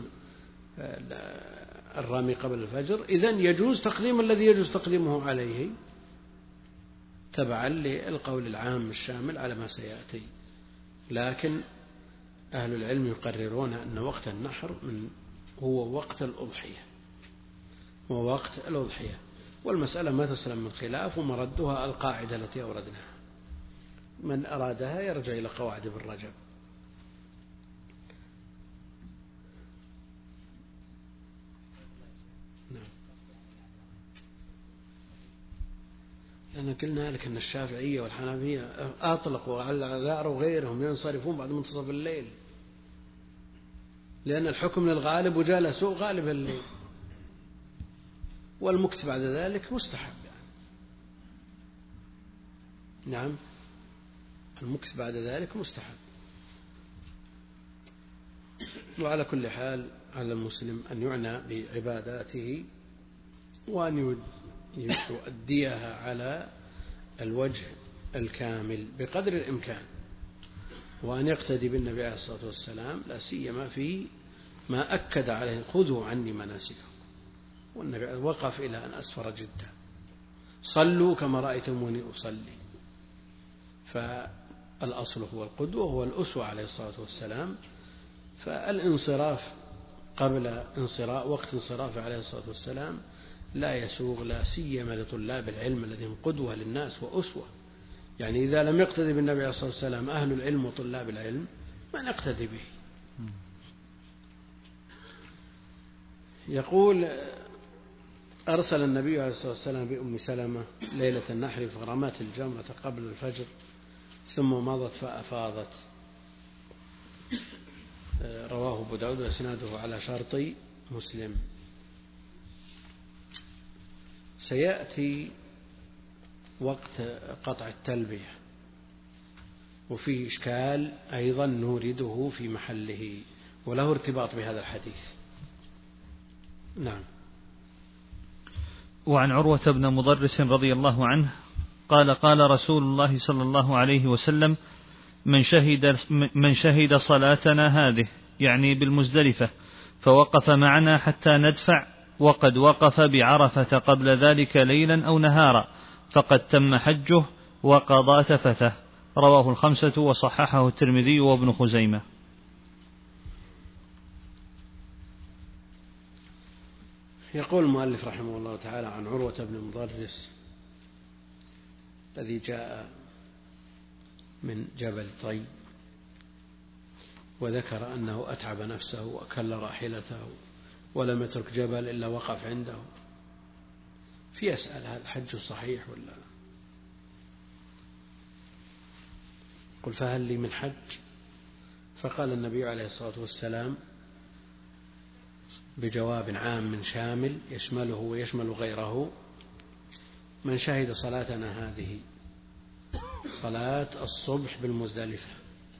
الرامي قبل الفجر إذن يجوز تقديم الذي يجوز تقديمه عليه تبعا للقول العام الشامل على ما سيأتي. لكن أهل العلم يقررون أن وقت النحر من هو وقت الأضحية، هو وقت الأضحية، والمسألة ما تسلم من خلاف، ومردها القاعدة التي أوردناها، من أرادها يرجع إلى قواعد ابن رجب. نعم. لأن قلنا لك أن الشافعية والحنفية أطلقوا على الأعذار وغيرهم ينصرفون بعد منتصف الليل، لأن الحكم للغالب وجالسوا غالب الليل، والمكث بعد ذلك مستحب يعني. نعم، المكث بعد ذلك مستحب. وعلى كل حال على المسلم أن يعنى بعباداته وأن يؤديها على الوجه الكامل بقدر الإمكان، وأن يقتدي بالنبي عليه الصلاة والسلام، لا سيما في ما أكد عليه خذوا عني مناسككم، والنبي وقف إلى أن أسفر جدا، صلوا كما رأيتموني أصلي. فالأصل هو القدوة وهو الأسوة عليه الصلاة والسلام. فالانصراف قبل انصراف وقت انصرافه عليه الصلاة والسلام لا يسوغ، لا سيما لطلاب العلم الذين قدوة للناس وأسوة. يعني إذا لم يقتدي بالنبي عليه الصلاة والسلام أهل العلم وطلاب العلم ما نقتدي به. يقول أرسل النبي عليه الصلاة والسلام بأم سلمة ليلة النحر فرمت الجمرة قبل الفجر ثم مضت فأفاضت. رواه أبو داود وإسناده على شرط مسلم. سيأتي وقت قطع التلبية وفيه إشكال أيضا نورده في محله وله ارتباط بهذا الحديث. نعم. وعن عروة بن مضرس رضي الله عنه قال قال رسول الله صلى الله عليه وسلم من شهد, من شهد صلاتنا هذه يعني بالمزدلفة فوقف معنا حتى ندفع وقد وقف بعرفة قبل ذلك ليلا أو نهارا فقد تم حجه وقضى تفته. رواه الخمسة وصححه الترمذي وابن خزيمة. يقول المؤلف رحمه الله تعالى عن عروة بن مضرس الذي جاء من جبل طي وذكر أنه أتعب نفسه وأكل راحلته ولم يترك جبل إلا وقف عنده، فيسأل هذا الحج صحيح ولا لا؟ قل فهل لي من حج؟ فقال النبي عليه الصلاة والسلام بجواب عام شامل يشمله ويشمل غيره: من شهد صلاتنا هذه صلاة الصبح بالمزدلفة،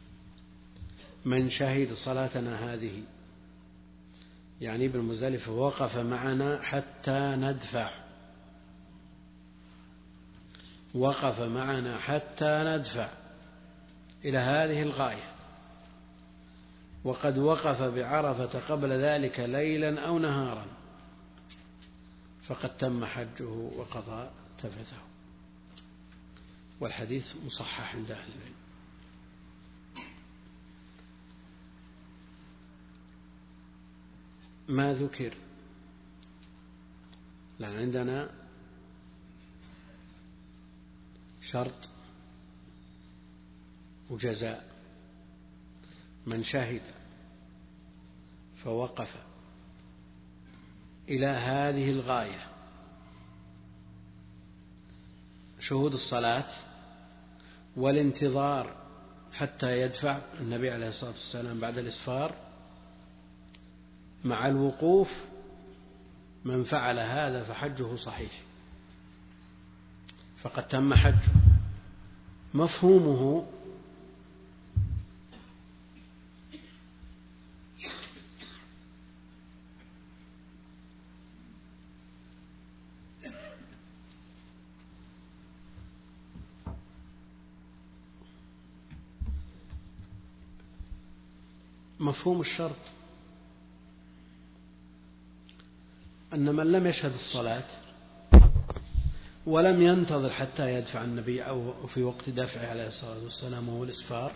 من شهد صلاتنا هذه يعني بالمزدلفة وقف معنا حتى ندفع، وقف معنا حتى ندفع إلى هذه الغاية، وقد وقف بعرفة قبل ذلك ليلا أو نهارا فقد تم حجه وقضى تفثه. والحديث مصحح عند أهل العلم. ما ذكر لأن عندنا شرط وجزاء: من شهد فوقف إلى هذه الغاية، شهود الصلاة والانتظار حتى يدفع النبي عليه الصلاة والسلام بعد الإسفار مع الوقوف، من فعل هذا فحجه صحيح فقد تم حجه. مفهومه مفهوم الشرط أن من لم يشهد الصلاة ولم ينتظر حتى يدفع النبي أو في وقت دفعه عليه الصلاة والسلام وهو الإسفار،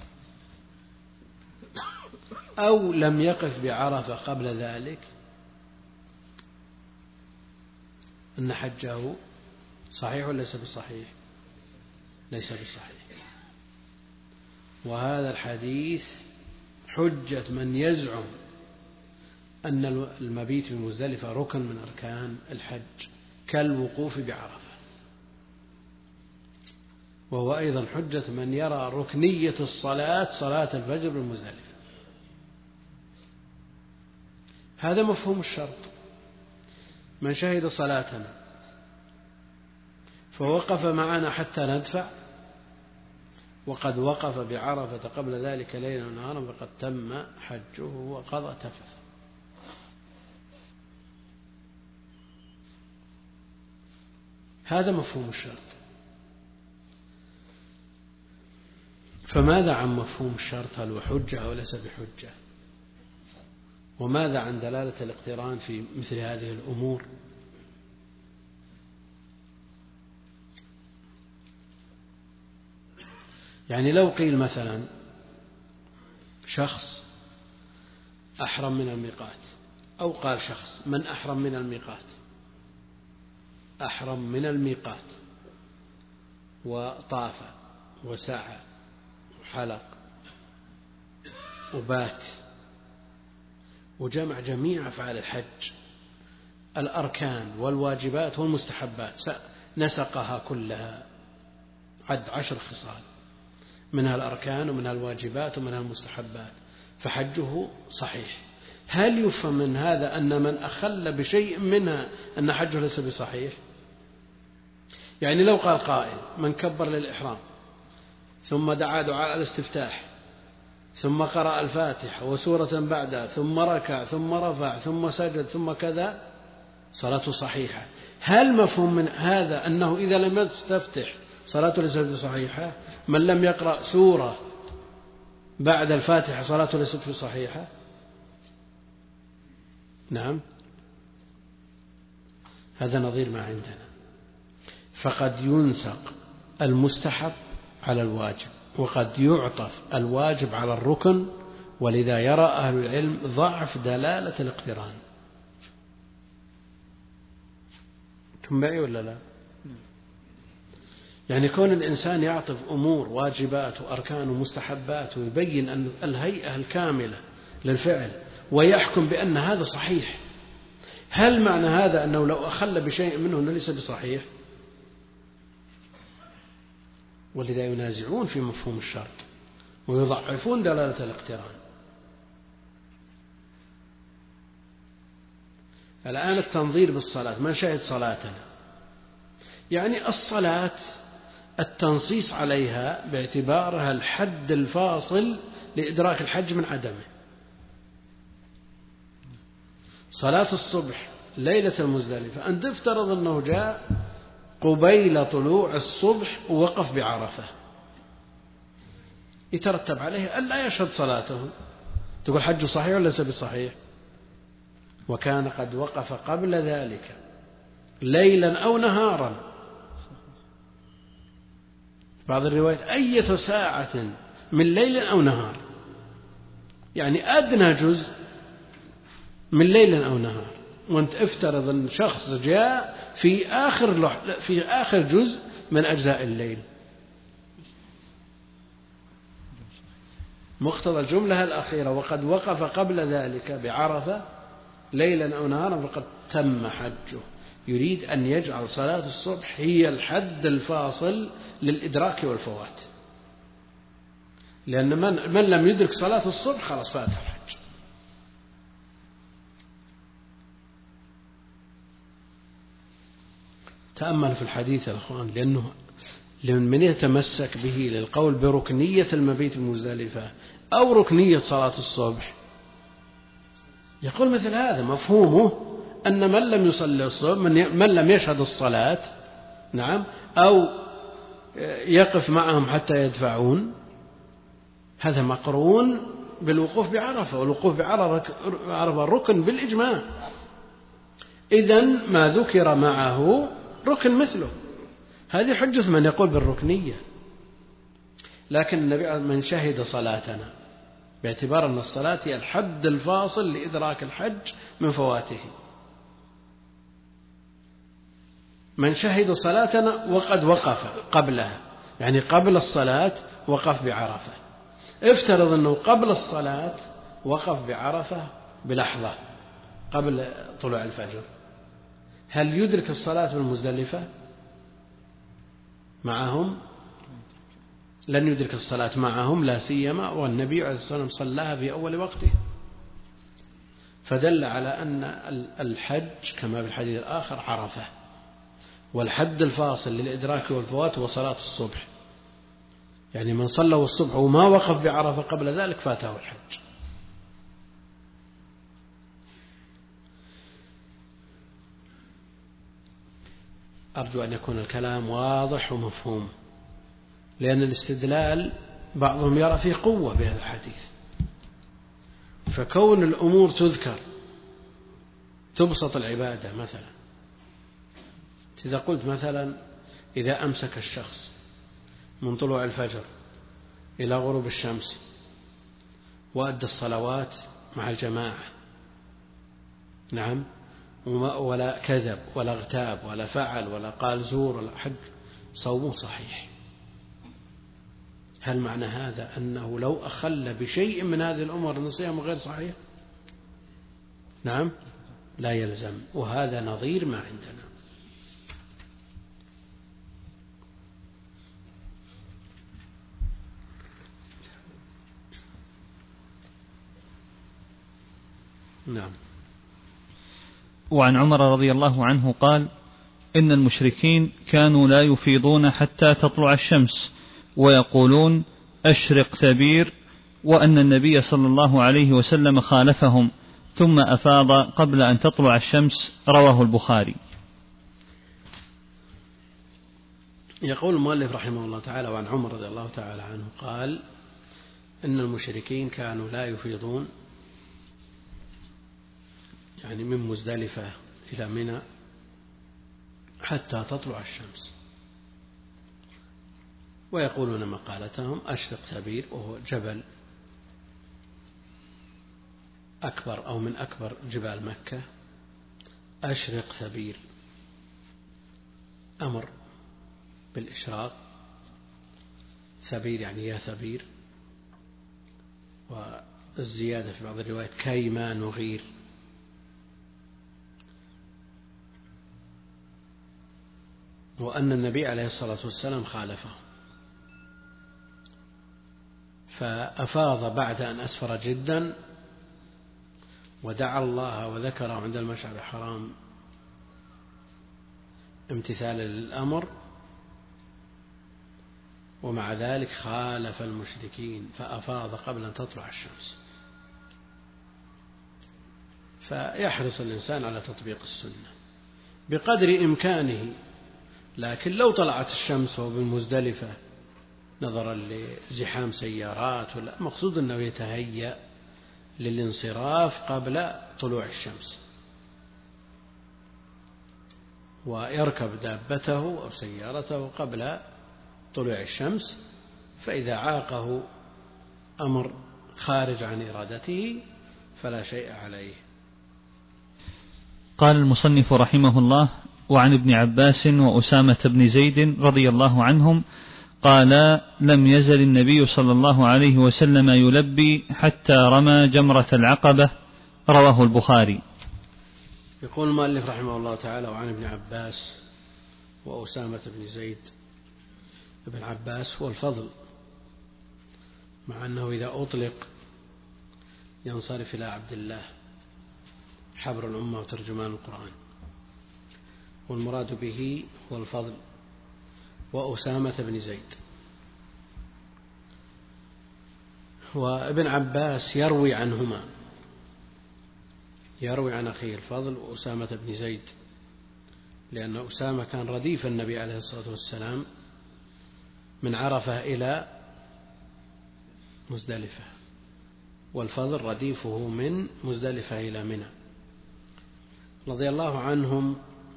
أو لم يقف بعرفة قبل ذلك، أن حجه صحيح ولا ليس بصحيح؟ ليس بصحيح. وهذا الحديث حجة من يزعم أن المبيت في مزدلفة ركن من أركان الحج كالوقوف بعرفة، وهو أيضا حجة من يرى ركنية الصلاة صلاة الفجر بالمزدلفة. هذا مفهوم الشرط. من شهد صلاتنا فوقف معنا حتى ندفع وقد وقف بعرفة قبل ذلك ليلا ونهارا فقد تم حجه وقضى تفث. هذا مفهوم الشرط. فماذا عن مفهوم الشرط؟ هل هو حجة أو ليس بحجة؟ وماذا عن دلالة الاقتران في مثل هذه الأمور؟ يعني لو قيل مثلا شخص أحرم من الميقات، أو قال شخص من أحرم من الميقات أحرم من الميقات وطاف وسعى وحلق وبات وجمع جميع أفعال الحج، الأركان والواجبات والمستحبات، نسقها كلها، عد عشر خصال منها الأركان ومنها الواجبات ومنها المستحبات، فحجه صحيح. هل يفهم من هذا أن من أخل بشيء منها أن حجه ليس بصحيح؟ يعني لو قال قائل من كبر للإحرام ثم دعا دعاء الاستفتاح ثم قرأ الفاتحة وسورة بعدها ثم ركع ثم رفع ثم سجد ثم كذا صلاته صحيحة، هل مفهوم من هذا أنه إذا لم يستفتح صلاته ليست بصحيحة؟ من لم يقرأ سورة بعد الفاتحة صلاته ليست بصحيحة؟ نعم، هذا نظير ما عندنا. فقد ينسق المستحب على الواجب وقد يعطف الواجب على الركن، ولذا يرى أهل العلم ضعف دلالة الاقتران. أنتم معي ولا لا؟ يعني كون الإنسان يعطف أمور واجبات وأركان ومستحبات ويبين أن الهيئة الكاملة للفعل ويحكم بأن هذا صحيح، هل معنى هذا أنه لو أخل بشيء منه أنه ليس بصحيح؟ ولذا ينازعون في مفهوم الشرط ويضعفون دلالة الاقتران. الآن التنظير بالصلاة، من شهد صلاتنا، يعني الصلاة التنصيص عليها باعتبارها الحد الفاصل لإدراك الحج من عدمه. صلاة الصبح ليلة المزدلفة أن تفترض أنه جاء قبيل طلوع الصبح ووقف بعرفة، يترتب عليه ألا يشهد صلاته، تقول حج صحيح ولا ليس بصحيح؟ وكان قد وقف قبل ذلك ليلا أو نهارا، بعض الروايات أية ساعة من ليل أو نهار، يعني أدنى جزء من ليل أو نهار. وانت افترض أن شخص جاء في آخر في آخر جزء من أجزاء الليل، مقتضى الجملة الأخيرة وقد وقف قبل ذلك بعرفة ليلا أو نهارا فقد تم حجه. يريد أن يجعل صلاة الصبح هي الحد الفاصل للإدراك والفوات، لأن من, من لم يدرك صلاة الصبح خلاص فات الحج. تأمل في الحديث يا أخوان، لأنه من يتمسك به للقول بركنية المبيت المزدلفة أو ركنية صلاة الصبح يقول مثل هذا مفهومه أن من لم يصلي الصبح، من, من لم يشهد الصلاة، نعم، أو يقف معهم حتى يدفعون، هذا مقرون بالوقوف بعرفة، والوقوف بعرفة ركن بالإجماع. إذن ما ذكر معه ركن مثله. هذه حجة من يقول بالركنية. لكن النبي من شهد صلاتنا، باعتبار أن الصلاة هي الحد الفاصل لإدراك الحج من فواته. من شهد صلاتنا وقد وقف قبلها، يعني قبل الصلاة وقف بعرفة. افترض أنه قبل الصلاة وقف بعرفة بلحظة قبل طلوع الفجر، هل يدرك الصلاة بالمزدلفة معهم؟ لن يدرك الصلاة معهم، لا سيما والنبي عليه الصلاة والسلام صلاها في أول وقته. فدل على أن الحج كما في الحديث الآخر عرفة، والحد الفاصل للإدراك والفوات هو صلاة الصبح. يعني من صلى الصبح وما وقف بعرفة قبل ذلك فاته الحج. أرجو أن يكون الكلام واضح ومفهوم، لأن الاستدلال بعضهم يرى فيه قوة بهذا الحديث. فكون الأمور تذكر تبسط العبادة. مثلا إذا قلت مثلا إذا أمسك الشخص من طلوع الفجر إلى غروب الشمس وأدى الصلوات مع الجماعة، نعم، ولا كذب ولا اغتاب ولا فعل ولا قال زور ولا حج، صومه صحيح. هل معنى هذا أنه لو أخل بشيء من هذه الأمور أن صيامه غير صحيح؟ نعم، لا يلزم. وهذا نظير ما عندنا. نعم. وعن عمر رضي الله عنه قال: إن المشركين كانوا لا يفيضون حتى تطلع الشمس، ويقولون أشرق ثبير، وأن النبي صلى الله عليه وسلم خالفهم ثم أفاض قبل أن تطلع الشمس. رواه البخاري. يقول المؤلف رحمه الله تعالى: وعن عمر رضي الله تعالى عنه قال: إن المشركين كانوا لا يفيضون، يعني من مزدلفة إلى منى، حتى تطلع الشمس، ويقولون مقالتهم أشرق ثبير، وهو جبل أكبر أو من أكبر جبال مكة. أشرق ثبير، أمر بالإشراق، ثبير يعني يا ثبير، والزيادة في بعض الروايات كيما نغير. وأن النبي عليه الصلاة والسلام خالفه فأفاض بعد أن أسفر جدا، ودعا الله وذكره عند المشعر الحرام امتثالا للأمر، ومع ذلك خالف المشركين فأفاض قبل أن تطلع الشمس. فيحرص الإنسان على تطبيق السنة بقدر إمكانه. لكن لو طلعت الشمس وهو بالمزدلفة نظرا لزحام سيارات، ولا مقصود أنه يتهيأ للانصراف قبل طلوع الشمس، ويركب دابته أو سيارته قبل طلوع الشمس. فإذا عاقه أمر خارج عن إرادته فلا شيء عليه. قال المصنف رحمه الله: وعن ابن عباس وأسامة بن زيد رضي الله عنهم قالا: لم يزل النبي صلى الله عليه وسلم يلبي حتى رمى جمرة العقبة. رواه البخاري. يقول المؤلف رحمه الله تعالى: وعن ابن عباس وأسامة بن زيد. ابن عباس هو الفضل، مع أنه إذا أطلق ينصرف إلى عبد الله حبر الأمة وترجمان القرآن، والمراد به هو الفضل. وأسامة بن زيد. وابن عباس يروي عنهما، يروي عن أخيه الفضل وأسامة بن زيد، لأن أسامة كان رديف النبي عليه الصلاة والسلام من عرفة إلى مزدلفة، والفضل رديفه من مزدلفة إلى منى. رضي الله عنهم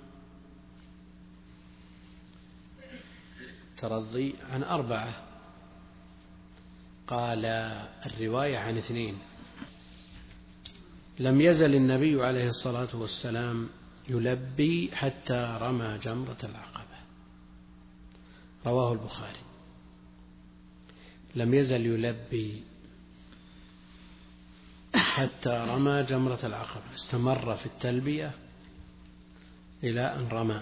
ترضي عن أربعة، قال الرواية عن اثنين: لم يزل النبي عليه الصلاة والسلام يلبي حتى رمى جمرة العقبة، رواه البخاري. لم يزل يلبي حتى رمى جمرة العقبة، استمر في التلبية إلى أن رمى.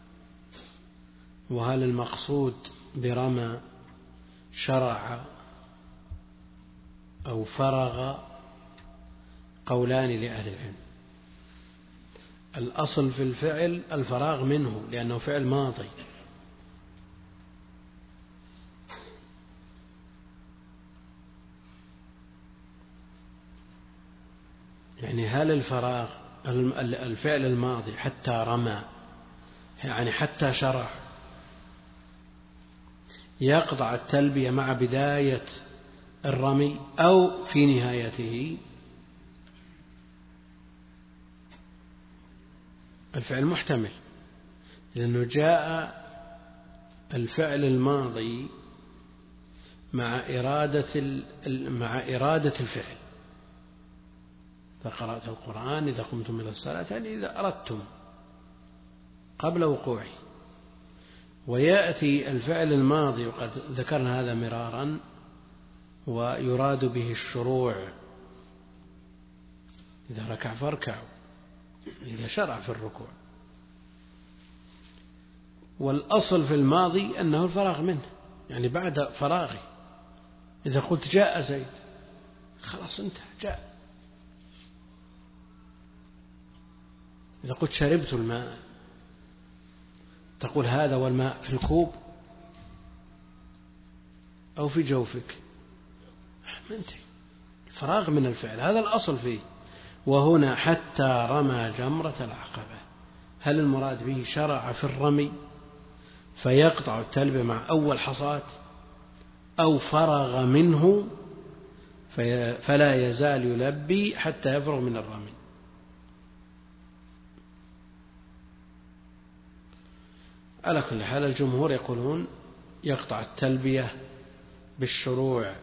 وهل المقصود برمى شرع أو فرغ؟ قولان لأهل العلم. الأصل في الفعل الفراغ منه لأنه فعل ماضي، يعني هل الفراغ الفعل الماضي حتى رمى يعني حتى شرع يقطع التلبية مع بداية الرمي أو في نهايته؟ الفعل محتمل، لأنه جاء الفعل الماضي مع إرادة مع إرادة الفعل. فقرأت القرآن إذا قمتم إلى الصلاة يعني إذا أردتم قبل وقوعه. ويأتي الفعل الماضي وقد ذكرنا هذا مرارا ويراد به الشروع، إذا ركع فاركعوا، إذا شرع في الركوع. والأصل في الماضي أنه الفراغ منه، يعني بعد فراغه. إذا قلت جاء زيد خلاص انتهى، جاء. إذا قلت شربت الماء تقول هذا والماء في الكوب أو في جوفك، منتهي الفراغ من الفعل، هذا الأصل فيه. وهنا حتى رمى جمرة العقبة، هل المراد به شرع في الرمي فيقطع التلبية مع أول حصاة، أو فرغ منه فلا يزال يلبي حتى يفرغ من الرمي؟ على كل حال الجمهور يقولون يقطع التلبية بالشروع،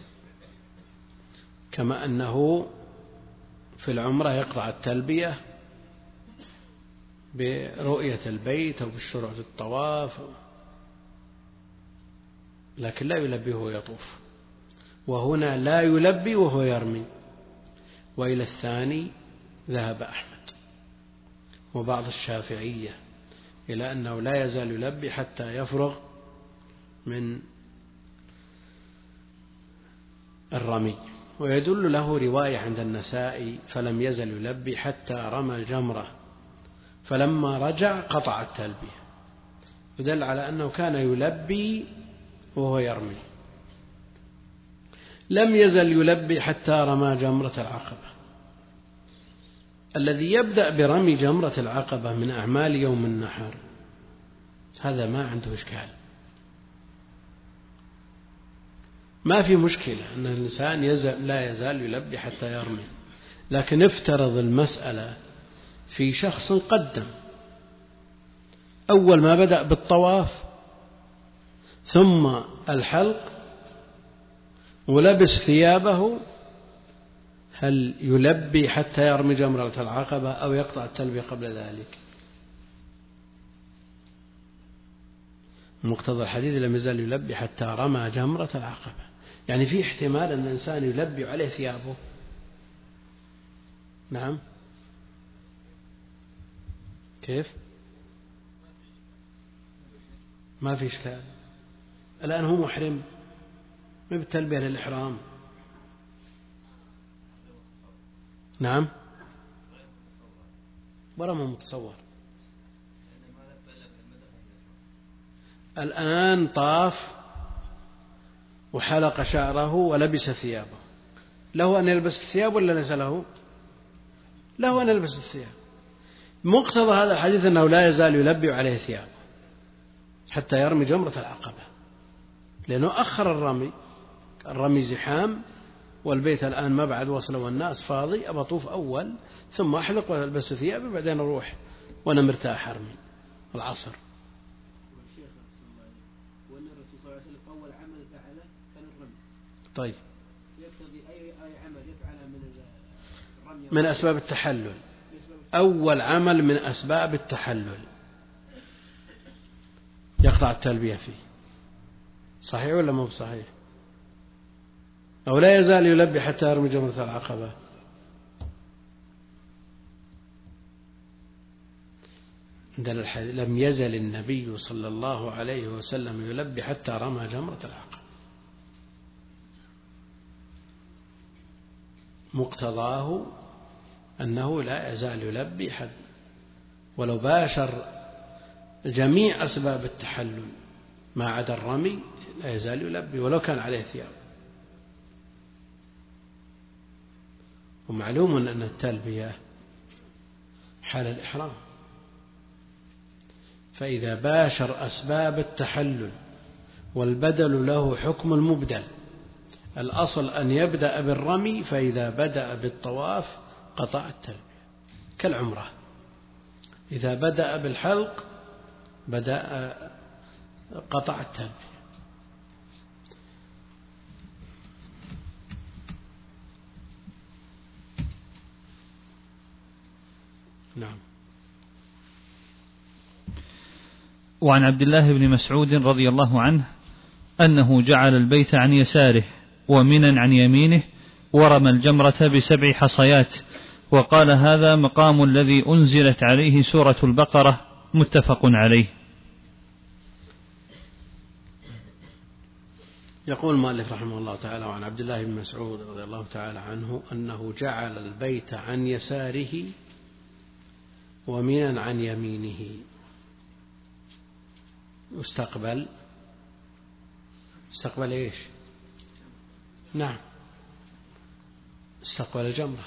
كما أنه في العمرة يقطع التلبية برؤية البيت أو بالشروع في الطواف، لكن لا يلبي وهو يطوف. وهنا لا يلبي وهو يرمي. وإلى الثاني ذهب أحمد وبعض الشافعية إلى أنه لا يزال يلبي حتى يفرغ من الرمي. ويدل له رواية عند النسائي: فلم يزل يلبي حتى رمى الجمرة فلما رجع قطع التلبية، يدل على أنه كان يلبي وهو يرمي. لم يزل يلبي حتى رمى جمرة العقبة. الذي يبدأ برمي جمرة العقبة من أعمال يوم النحر هذا ما عنده إشكال، ما في مشكلة أن الإنسان يزل لا يزال يلبي حتى يرمي. لكن افترض المسألة في شخص قدم أول ما بدأ بالطواف ثم الحلق ولبس ثيابه، هل يلبي حتى يرمي جمرة العقبة أو يقطع التلبية قبل ذلك؟ مقتضى الحديث: لم يزل يلبي حتى رمى جمرة العقبة، يعني في احتمال أن الإنسان يلبي عليه ثيابه. نعم، كيف؟ ما في إشكال. الآن هو محرم، ما بالتلبية للإحرام. نعم، ولا ما متصور. الآن طاف وحلق شعره ولبس ثيابه، له أن يلبس الثياب ولا ليس له؟ له أن يلبس الثياب. مقتضى هذا الحديث أنه لا يزال يلبي عليه ثيابه حتى يرمي جمرة العقبة، لأنه أخر الرمي، الرمي زحام والبيت الآن ما بعد وصل والناس فاضي، أبى أطوف أول ثم أحلق وألبس ثيابي وبعدين أروح وأنا مرتاح أرمي العصر. والشيخ وأن الرسول صلى الله عليه وسلم أول عمل فعله كان الرمي. طيب يقتضي أي أي عمل يفعله من الرمي من أسباب التحلل، أول عمل من أسباب التحلل يقطع التلبية فيه، صحيح ولا مو صحيح؟ أو لا يزال يلبي حتى يرمي جمرة العقبة؟ لم يزل النبي صلى الله عليه وسلم يلبي حتى رمى جمرة العقبة، مقتضاه أنه لا يزال يلبي حد ولو باشر جميع أسباب التحلل ما عدا الرمي لا يزال يلبي ولو كان عليه ثياب. ومعلوم أن التلبية حال الإحرام، فإذا باشر أسباب التحلل والبدل له حكم المبدل، الأصل أن يبدأ بالرمي، فإذا بدأ بالطواف قطع التلبية كالعمرة، إذا بدأ بالحلق بدأ قطع التلبية. نعم. وعن عبد الله بن مسعود رضي الله عنه أنه جعل البيت عن يساره ومنا عن يمينه ورمى الجمرة بسبع حصيات، وقال هذا مقام الذي أنزلت عليه سورة البقرة، متفق عليه. يقول المؤلف رحمه الله تعالى: وعن عبد الله بن مسعود رضي الله تعالى عنه أنه جعل البيت عن يساره ومنا عن يمينه. استقبل استقبل إيش؟ نعم، استقبل الجمرة،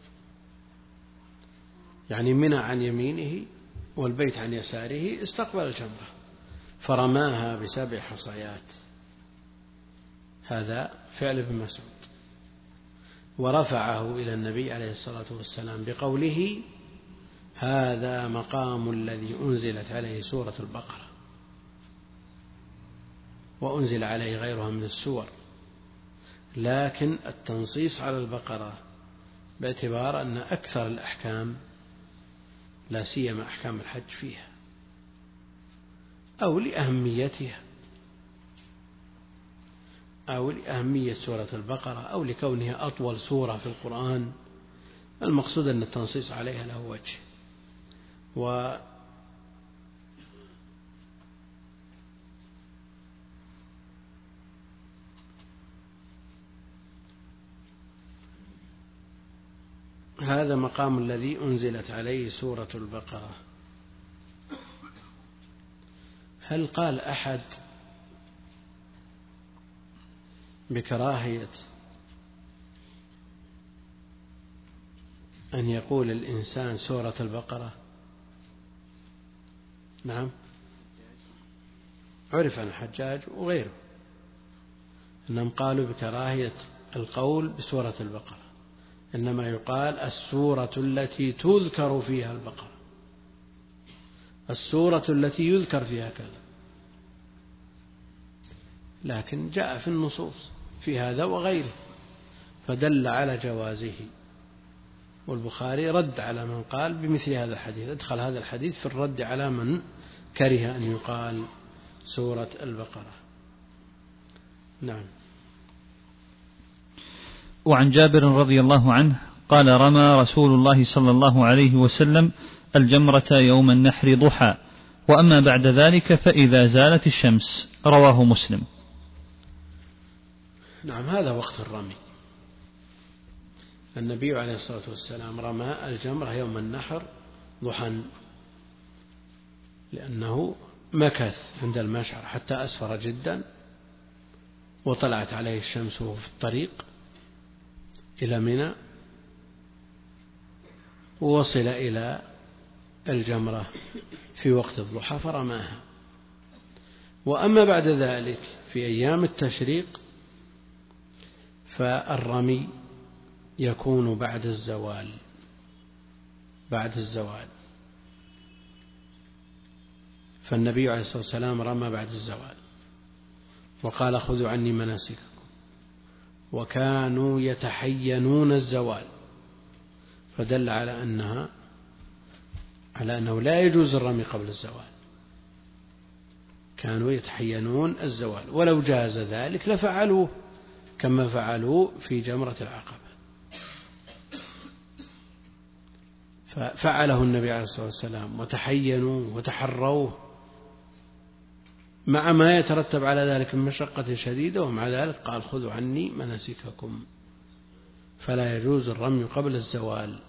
يعني منى عن يمينه والبيت عن يساره، استقبل الجمرة فرماها بسبع حصيات. هذا فعل ابن مسعود، ورفعه إلى النبي عليه الصلاة والسلام بقوله: هذا مقام الذي أنزلت عليه سورة البقرة، وأنزل عليه غيرها من السور، لكن التنصيص على البقرة باعتبار أن أكثر الأحكام لا سيما أحكام الحج فيها، أو لأهميتها، أو لأهمية سورة البقرة، أو لكونها أطول سورة في القرآن. المقصود أن التنصيص عليها له وجه. و هذا مقام الذي أنزلت عليه سورة البقرة. هل قال أحد بكراهية أن يقول الإنسان سورة البقرة؟ نعم، عرف عن الحجاج وغيره أنهم قالوا بكراهية القول بسورة البقرة، إنما يقال السورة التي تذكر فيها البقرة، السورة التي يذكر فيها كذا. لكن جاء في النصوص في هذا وغيره فدل على جوازه، والبخاري رد على من قال بمثل هذا الحديث، ادخل هذا الحديث في الرد على من كره أن يقال سورة البقرة. نعم. وعن جابر رضي الله عنه قال: رمى رسول الله صلى الله عليه وسلم الجمرة يوم النحر ضحى، وأما بعد ذلك فإذا زالت الشمس. رواه مسلم. نعم، هذا وقت الرمي. النبي عليه الصلاة والسلام رمى الجمرة يوم النحر ضحى، لأنه مكث عند المشعر حتى أسفر جدا، وطلعت عليه الشمس وهو في الطريق إلى منى، ووصل إلى الجمرة في وقت الضحى فرماها. وأما بعد ذلك في أيام التشريق فالرمي يكون بعد الزوال بعد الزوال فالنبي عليه الصلاة والسلام رمى بعد الزوال وقال خذوا عني مناسككم، وكانوا يتحينون الزوال، فدل على أنها على أنه لا يجوز الرمي قبل الزوال، كانوا يتحينون الزوال، ولو جاز ذلك لفعلوه كما فعلوا في جمرة العقبة، ففعله النبي عليه الصلاة والسلام وتحينوا وتحروه مع ما يترتب على ذلك من مشقة شديدة، ومع ذلك قال خذوا عني مناسككم، فلا يجوز الرمي قبل الزوال.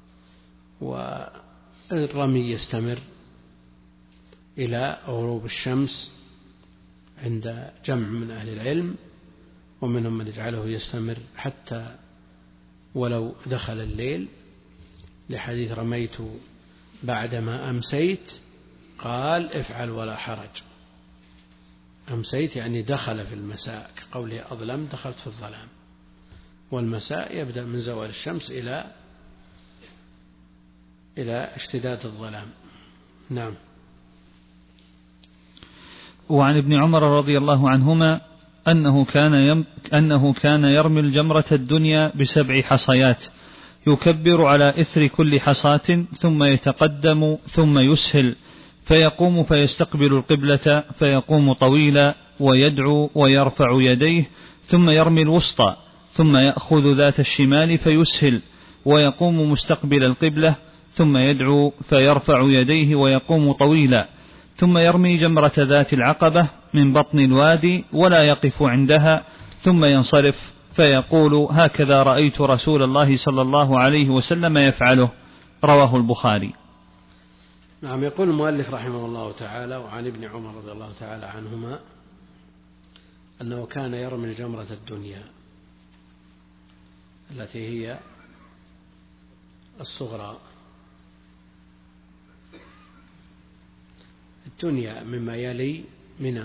والرمي يستمر إلى غروب الشمس عند جمع من أهل العلم، ومنهم من يجعله يستمر حتى ولو دخل الليل، لحديث رميت بعدما أمسيت، قال افعل ولا حرج. أمسيت يعني دخل في المساء، كقوله أظلم دخلت في الظلام، والمساء يبدأ من زوال الشمس إلى إلى اشتداد الظلام. نعم. وعن ابن عمر رضي الله عنهما أنه كان يم أنه كان يرمي الجمرة الدنيا بسبع حصيات، يكبر على إثر كل حصاة ثم يتقدم ثم يسهل، فيقوم فيستقبل القبلة فيقوم طويلا ويدعو ويرفع يديه، ثم يرمي الوسطى ثم يأخذ ذات الشمال فيسهل ويقوم مستقبل القبلة، ثم يدعو فيرفع يديه ويقوم طويلا، ثم يرمي جمرة ذات العقبة من بطن الوادي ولا يقف عندها، ثم ينصرف فيقول هكذا رأيت رسول الله صلى الله عليه وسلم يفعله. رواه البخاري. نعم. يقول المؤلف رحمه الله تعالى: وعن ابن عمر رضي الله تعالى عنهما أنه كان يرمي الجمرة الدنيا التي هي الصغرى، الدنيا مما يلي منى،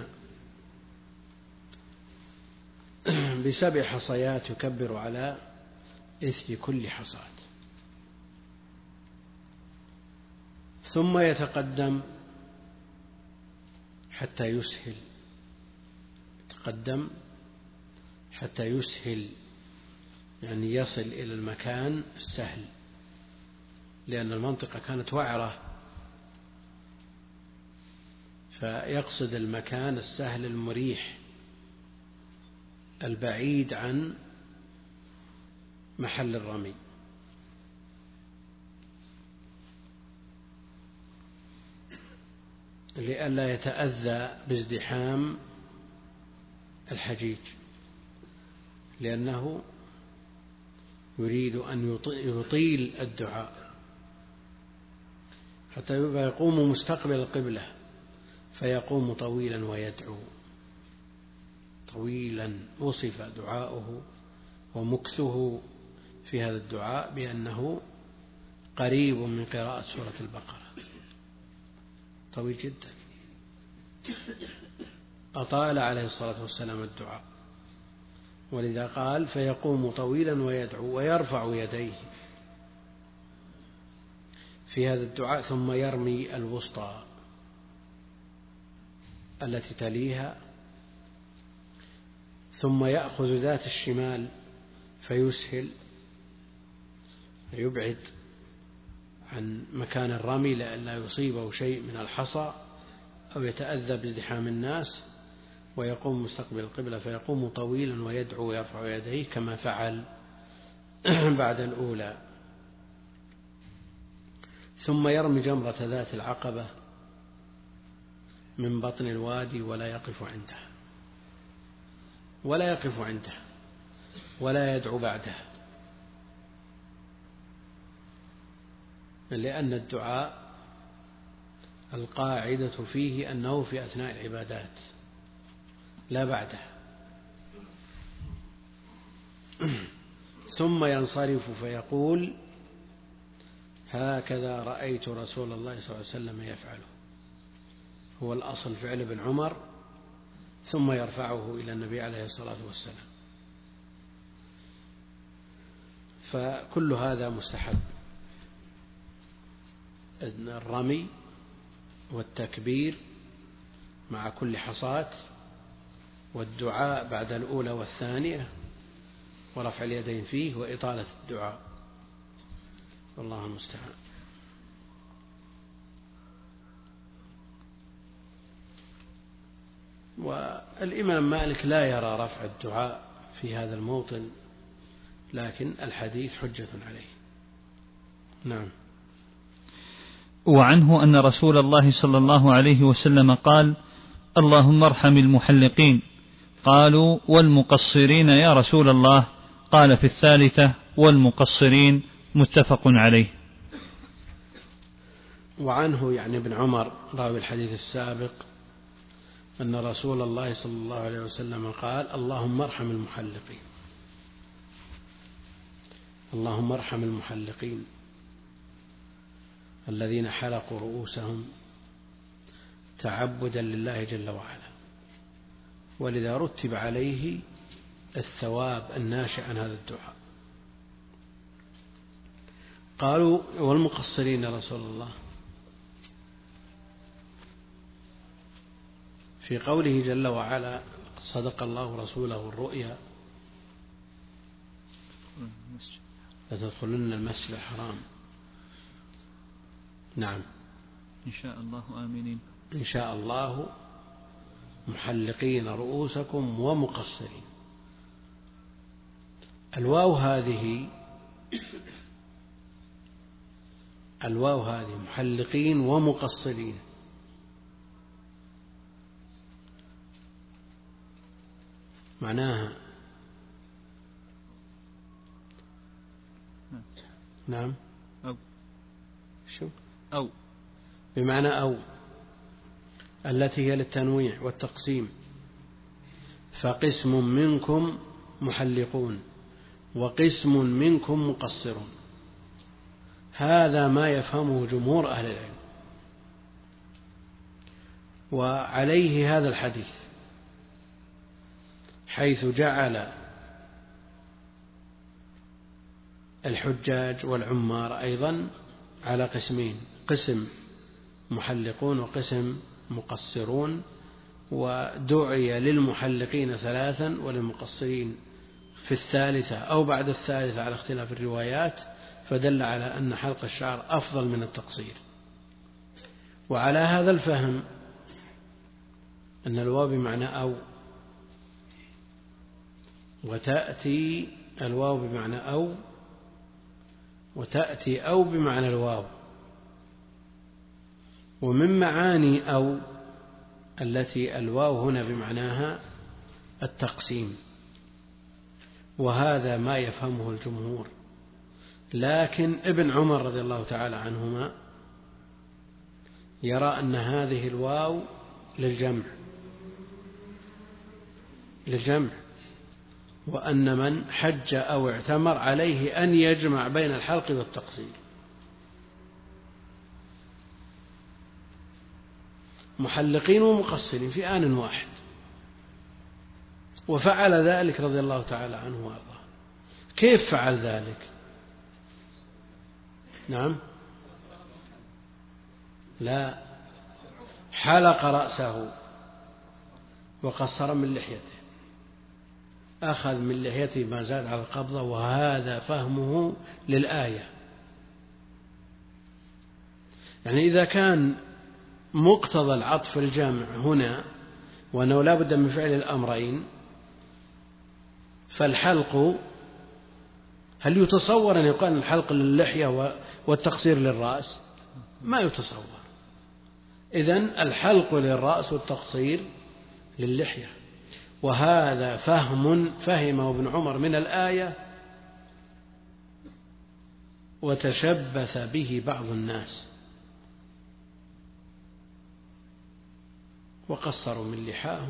بسبع حصيات يكبر على إثر كل حصاة، ثم يتقدم حتى يسهل، يتقدم حتى يسهل يعني يصل إلى المكان السهل، لأن المنطقة كانت وعرة، فيقصد المكان السهل المريح البعيد عن محل الرمي. لئلا يتأذى بازدحام الحجيج، لأنه يريد أن يطيل الدعاء حتى يقوم مستقبل القبلة، فيقوم طويلا ويدعو طويلا. وصف دعاؤه ومكثه في هذا الدعاء بأنه قريب من قراءة سورة البقرة، طويل جدا. أطال عليه الصلاة والسلام الدعاء، ولذا قال فيقوم طويلا ويدعو ويرفع يديه في هذا الدعاء، ثم يرمي الوسطى التي تليها، ثم يأخذ ذات الشمال فيسهل، يبعد عن مكان الرمي لئلا يصيبه شيء من الحصى أو يتأذى بازدحام الناس، ويقوم مستقبل القبلة فيقوم طويلا ويدعو ويرفع يديه كما فعل بعد الأولى. ثم يرمي جمرة ذات العقبة من بطن الوادي ولا يقف عندها ولا يقف عندها ولا يدعو بعدها، لأن الدعاء القاعدة فيه أنه في أثناء العبادات لا بعدها. ثم ينصرف فيقول هكذا رأيت رسول الله صلى الله عليه وسلم يفعله، هو الأصل فعل ابن عمر، ثم يرفعه إلى النبي عليه الصلاة والسلام. فكل هذا مستحب، الرمي والتكبير مع كل حصاة، والدعاء بعد الأولى والثانية، ورفع اليدين فيه، وإطالة الدعاء، والله المستعان. والإمام مالك لا يرى رفع الدعاء في هذا الموطن، لكن الحديث حجة عليه. نعم. وعنه أن رسول الله صلى الله عليه وسلم قال: اللهم ارحم المحلقين. قالوا: والمقصرين يا رسول الله؟ قال في الثالثة: والمقصرين. متفق عليه. وعنه يعني ابن عمر راوي الحديث السابق أن رسول الله صلى الله عليه وسلم قال: اللهم ارحم المحلقين، اللهم ارحم المحلقين الذين حلقوا رؤوسهم تعبدا لله جل وعلا، ولذا رتب عليه الثواب الناشئ عن هذا الدعاء. قالوا: والمقصرين يا رسول الله؟ في قوله جل وعلا: صدق الله رسوله الرؤيا لتدخلن المسجد الحرام. نعم. إن شاء الله آمنين. إن شاء الله محلقين رؤوسكم ومقصرين. الواو هذه الواو هذه محلقين ومقصرين، معناها نعم أو شو أو بمعنى أو التي هي للتنويع والتقسيم، فقسم منكم محلقون وقسم منكم مقصرون. هذا ما يفهمه جمهور أهل العلم، وعليه هذا الحديث، حيث جعل الحجاج والعمار أيضا على قسمين: قسم محلقون وقسم مقصرون، ودعي للمحلقين ثلاثا وللمقصرين في الثالثة أو بعد الثالثة على اختلاف الروايات، فدل على أن حلق الشعر أفضل من التقصير. وعلى هذا الفهم أن الواو بمعنى أو، وتأتي الواو بمعنى أو، وتأتي أو بمعنى الواو. ومن معاني أو التي الواو هنا بمعناها التقسيم، وهذا ما يفهمه الجمهور. لكن ابن عمر رضي الله تعالى عنهما يرى أن هذه الواو للجمع للجمع وأن من حج أو اعتمر عليه أن يجمع بين الحلق والتقصير. محلقين ومقصرين في آن واحد، وفعل ذلك رضي الله تعالى عنه وارضاه. كيف فعل ذلك؟ نعم، لا، حلق رأسه وقصر من لحيته، أخذ من لحيته ما زاد على القبضة، وهذا فهمه للآية. يعني إذا كان مقتضى العطف الجامع هنا وأنه لا بد من فعل الأمرين، فالحلق هل يتصور أن يقال الحلق للحية والتقصير للرأس؟ ما يتصور. إذن الحلق للرأس والتقصير للحية، وهذا فهم فهمه ابن عمر من الآية وتشبث به بعض الناس وقصروا من لحاهم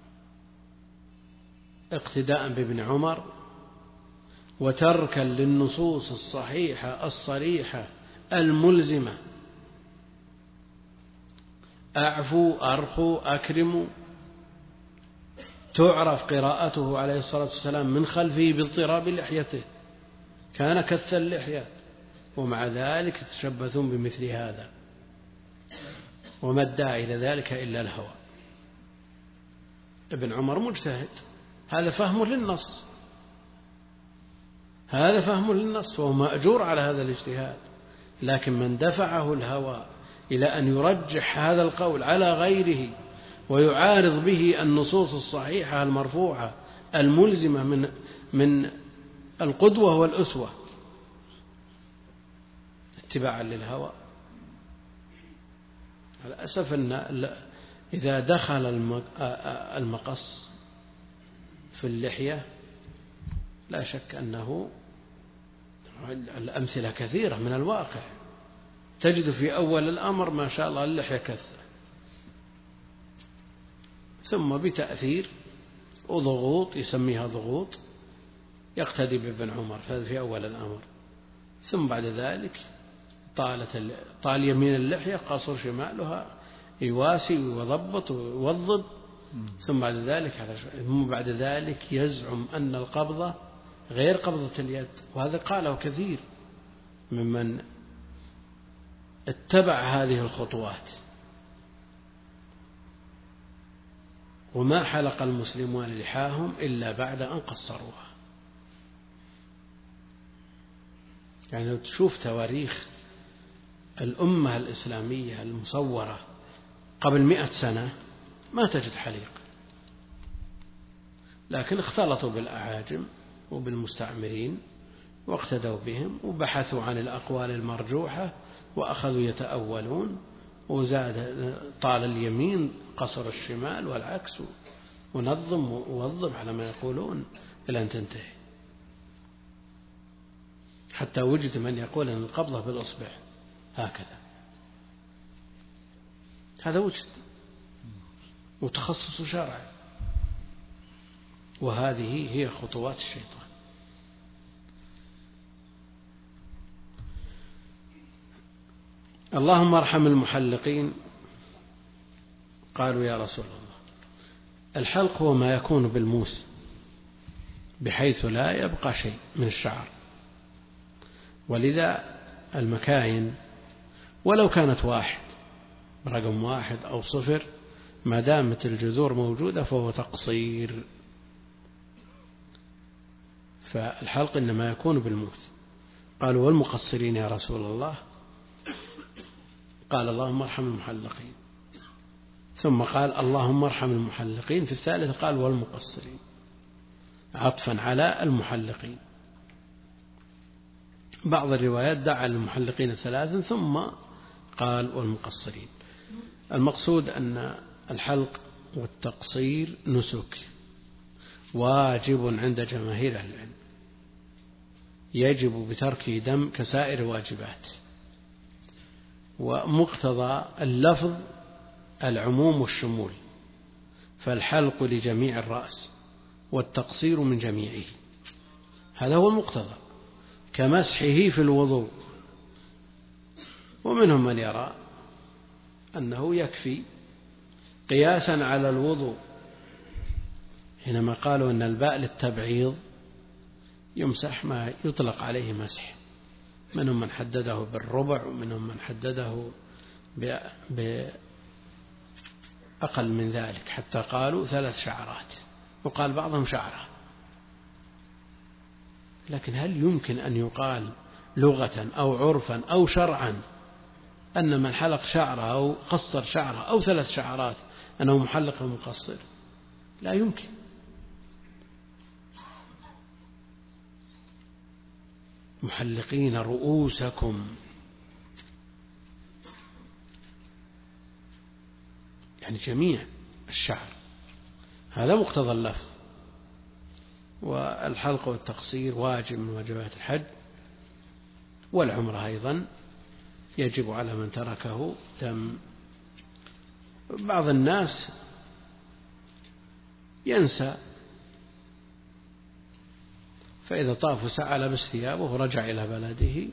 اقتداء بابن عمر وتركا للنصوص الصحيحة الصريحة الملزمة: أعفوا، أرخوا، أكرموا. تعرف قراءته عليه الصلاة والسلام من خلفه باضطراب لحيته كان كث اللحية، ومع ذلك يتشبثون بمثل هذا، وما ادعى إلى ذلك إلا الهوى. ابن عمر مجتهد، هذا فهم للنص، هذا فهم للنص، وهو مأجور على هذا الاجتهاد. لكن من دفعه الهوى إلى أن يرجح هذا القول على غيره ويعارض به النصوص الصحيحة المرفوعة الملزمة من من القدوة والأسوة اتباعا للهوى، للأسف أن إذا دخل المقص في اللحية لا شك أنه الأمثلة كثيرة من الواقع، تجد في أول الأمر ما شاء الله اللحية كثة، ثم بتأثير وضغوط يسميها ضغوط يقتدي بابن عمر في أول الأمر، ثم بعد ذلك طالت طال يمين اللحية قصر شمالها يواسي ويضبط ويوضب، ثم بعد ذلك ثم بعد ذلك يزعم أن القبضة غير قبضة اليد، وهذا قاله كثير ممن اتبع هذه الخطوات. وما حلق المسلمون لحاهم إلا بعد أن قصروها. يعني لو تشوف تواريخ الأمة الإسلامية المصورة قبل مئة سنة ما تجد حليق، لكن اختلطوا بالأعاجم وبالمستعمرين واقتدوا بهم وبحثوا عن الأقوال المرجوحة وأخذوا يتأولون، وزاد طال اليمين قصر الشمال والعكس، ونظم ووظب على ما يقولون إلى أن تنتهي، حتى وجد من يقول أن القبضة بالأصبع هكذا. هذا وجد وتخصص شرعي، وهذه هي خطوات الشيطان. اللهم ارحم المحلقين. قالوا يا رسول الله الحلق هو ما يكون بالموس بحيث لا يبقى شيء من الشعر، ولذا المكاين ولو كانت واحد رقم واحد أو صفر ما دامت الجذور موجودة فهو تقصير. فالحلق إنما يكون بالموس. قالوا والمقصرين يا رسول الله؟ قال اللهم ارحم المحلقين، ثم قال اللهم ارحم المحلقين، في الثالث قال والمقصرين عطفا على المحلقين. بعض الروايات دعا للمحلقين ثلاثا ثم قال والمقصرين. المقصود أن الحلق والتقصير نسك واجب عند جماهير أهل العلم، يجب بتركه دم كسائر واجبات، ومقتضى اللفظ العموم والشمول، فالحلق لجميع الرأس والتقصير من جميعه، هذا هو المقتضى، كمسحه في الوضوء. ومنهم من يرى أنه يكفي قياسا على الوضوء، حينما قالوا أن الباء للتبعيض يمسح ما يطلق عليه مسح، منهم من حدده بالربع ومنهم من حدده بأقل من ذلك، حتى قالوا ثلاث شعرات، وقال بعضهم شعرة. لكن هل يمكن أن يقال لغة أو عرفا أو شرعا أن من حلق شعره أو قصر شعره أو ثلاث شعرات أنه محلق ومقصر؟ لا يمكن. محلقين رؤوسكم، يعني جميع الشعر، هذا مقتضى اللفظ. والحلق والتقصير واجب من واجبات الحج، والعمرة أيضا يجب على من تركه دم. بعض الناس ينسى، فإذا طاف وسعى لبس ثيابه ورجع إلى بلده،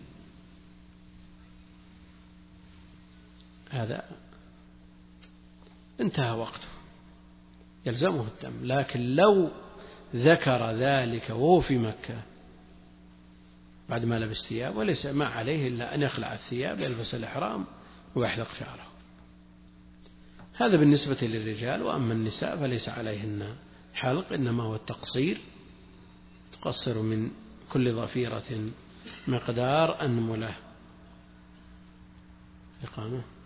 هذا انتهى وقته يلزمه الدم. لكن لو ذكر ذلك وهو في مكة بعد ما لبس ثياب، وليس ما عليه إلا أن يخلع الثياب يلبس الإحرام ويحلق شعره. هذا بالنسبة للرجال. وأما النساء فليس عليهن حلق، إنما هو التقصير، تقصر من كل ضفيرة مقدار أنملة. إقامة.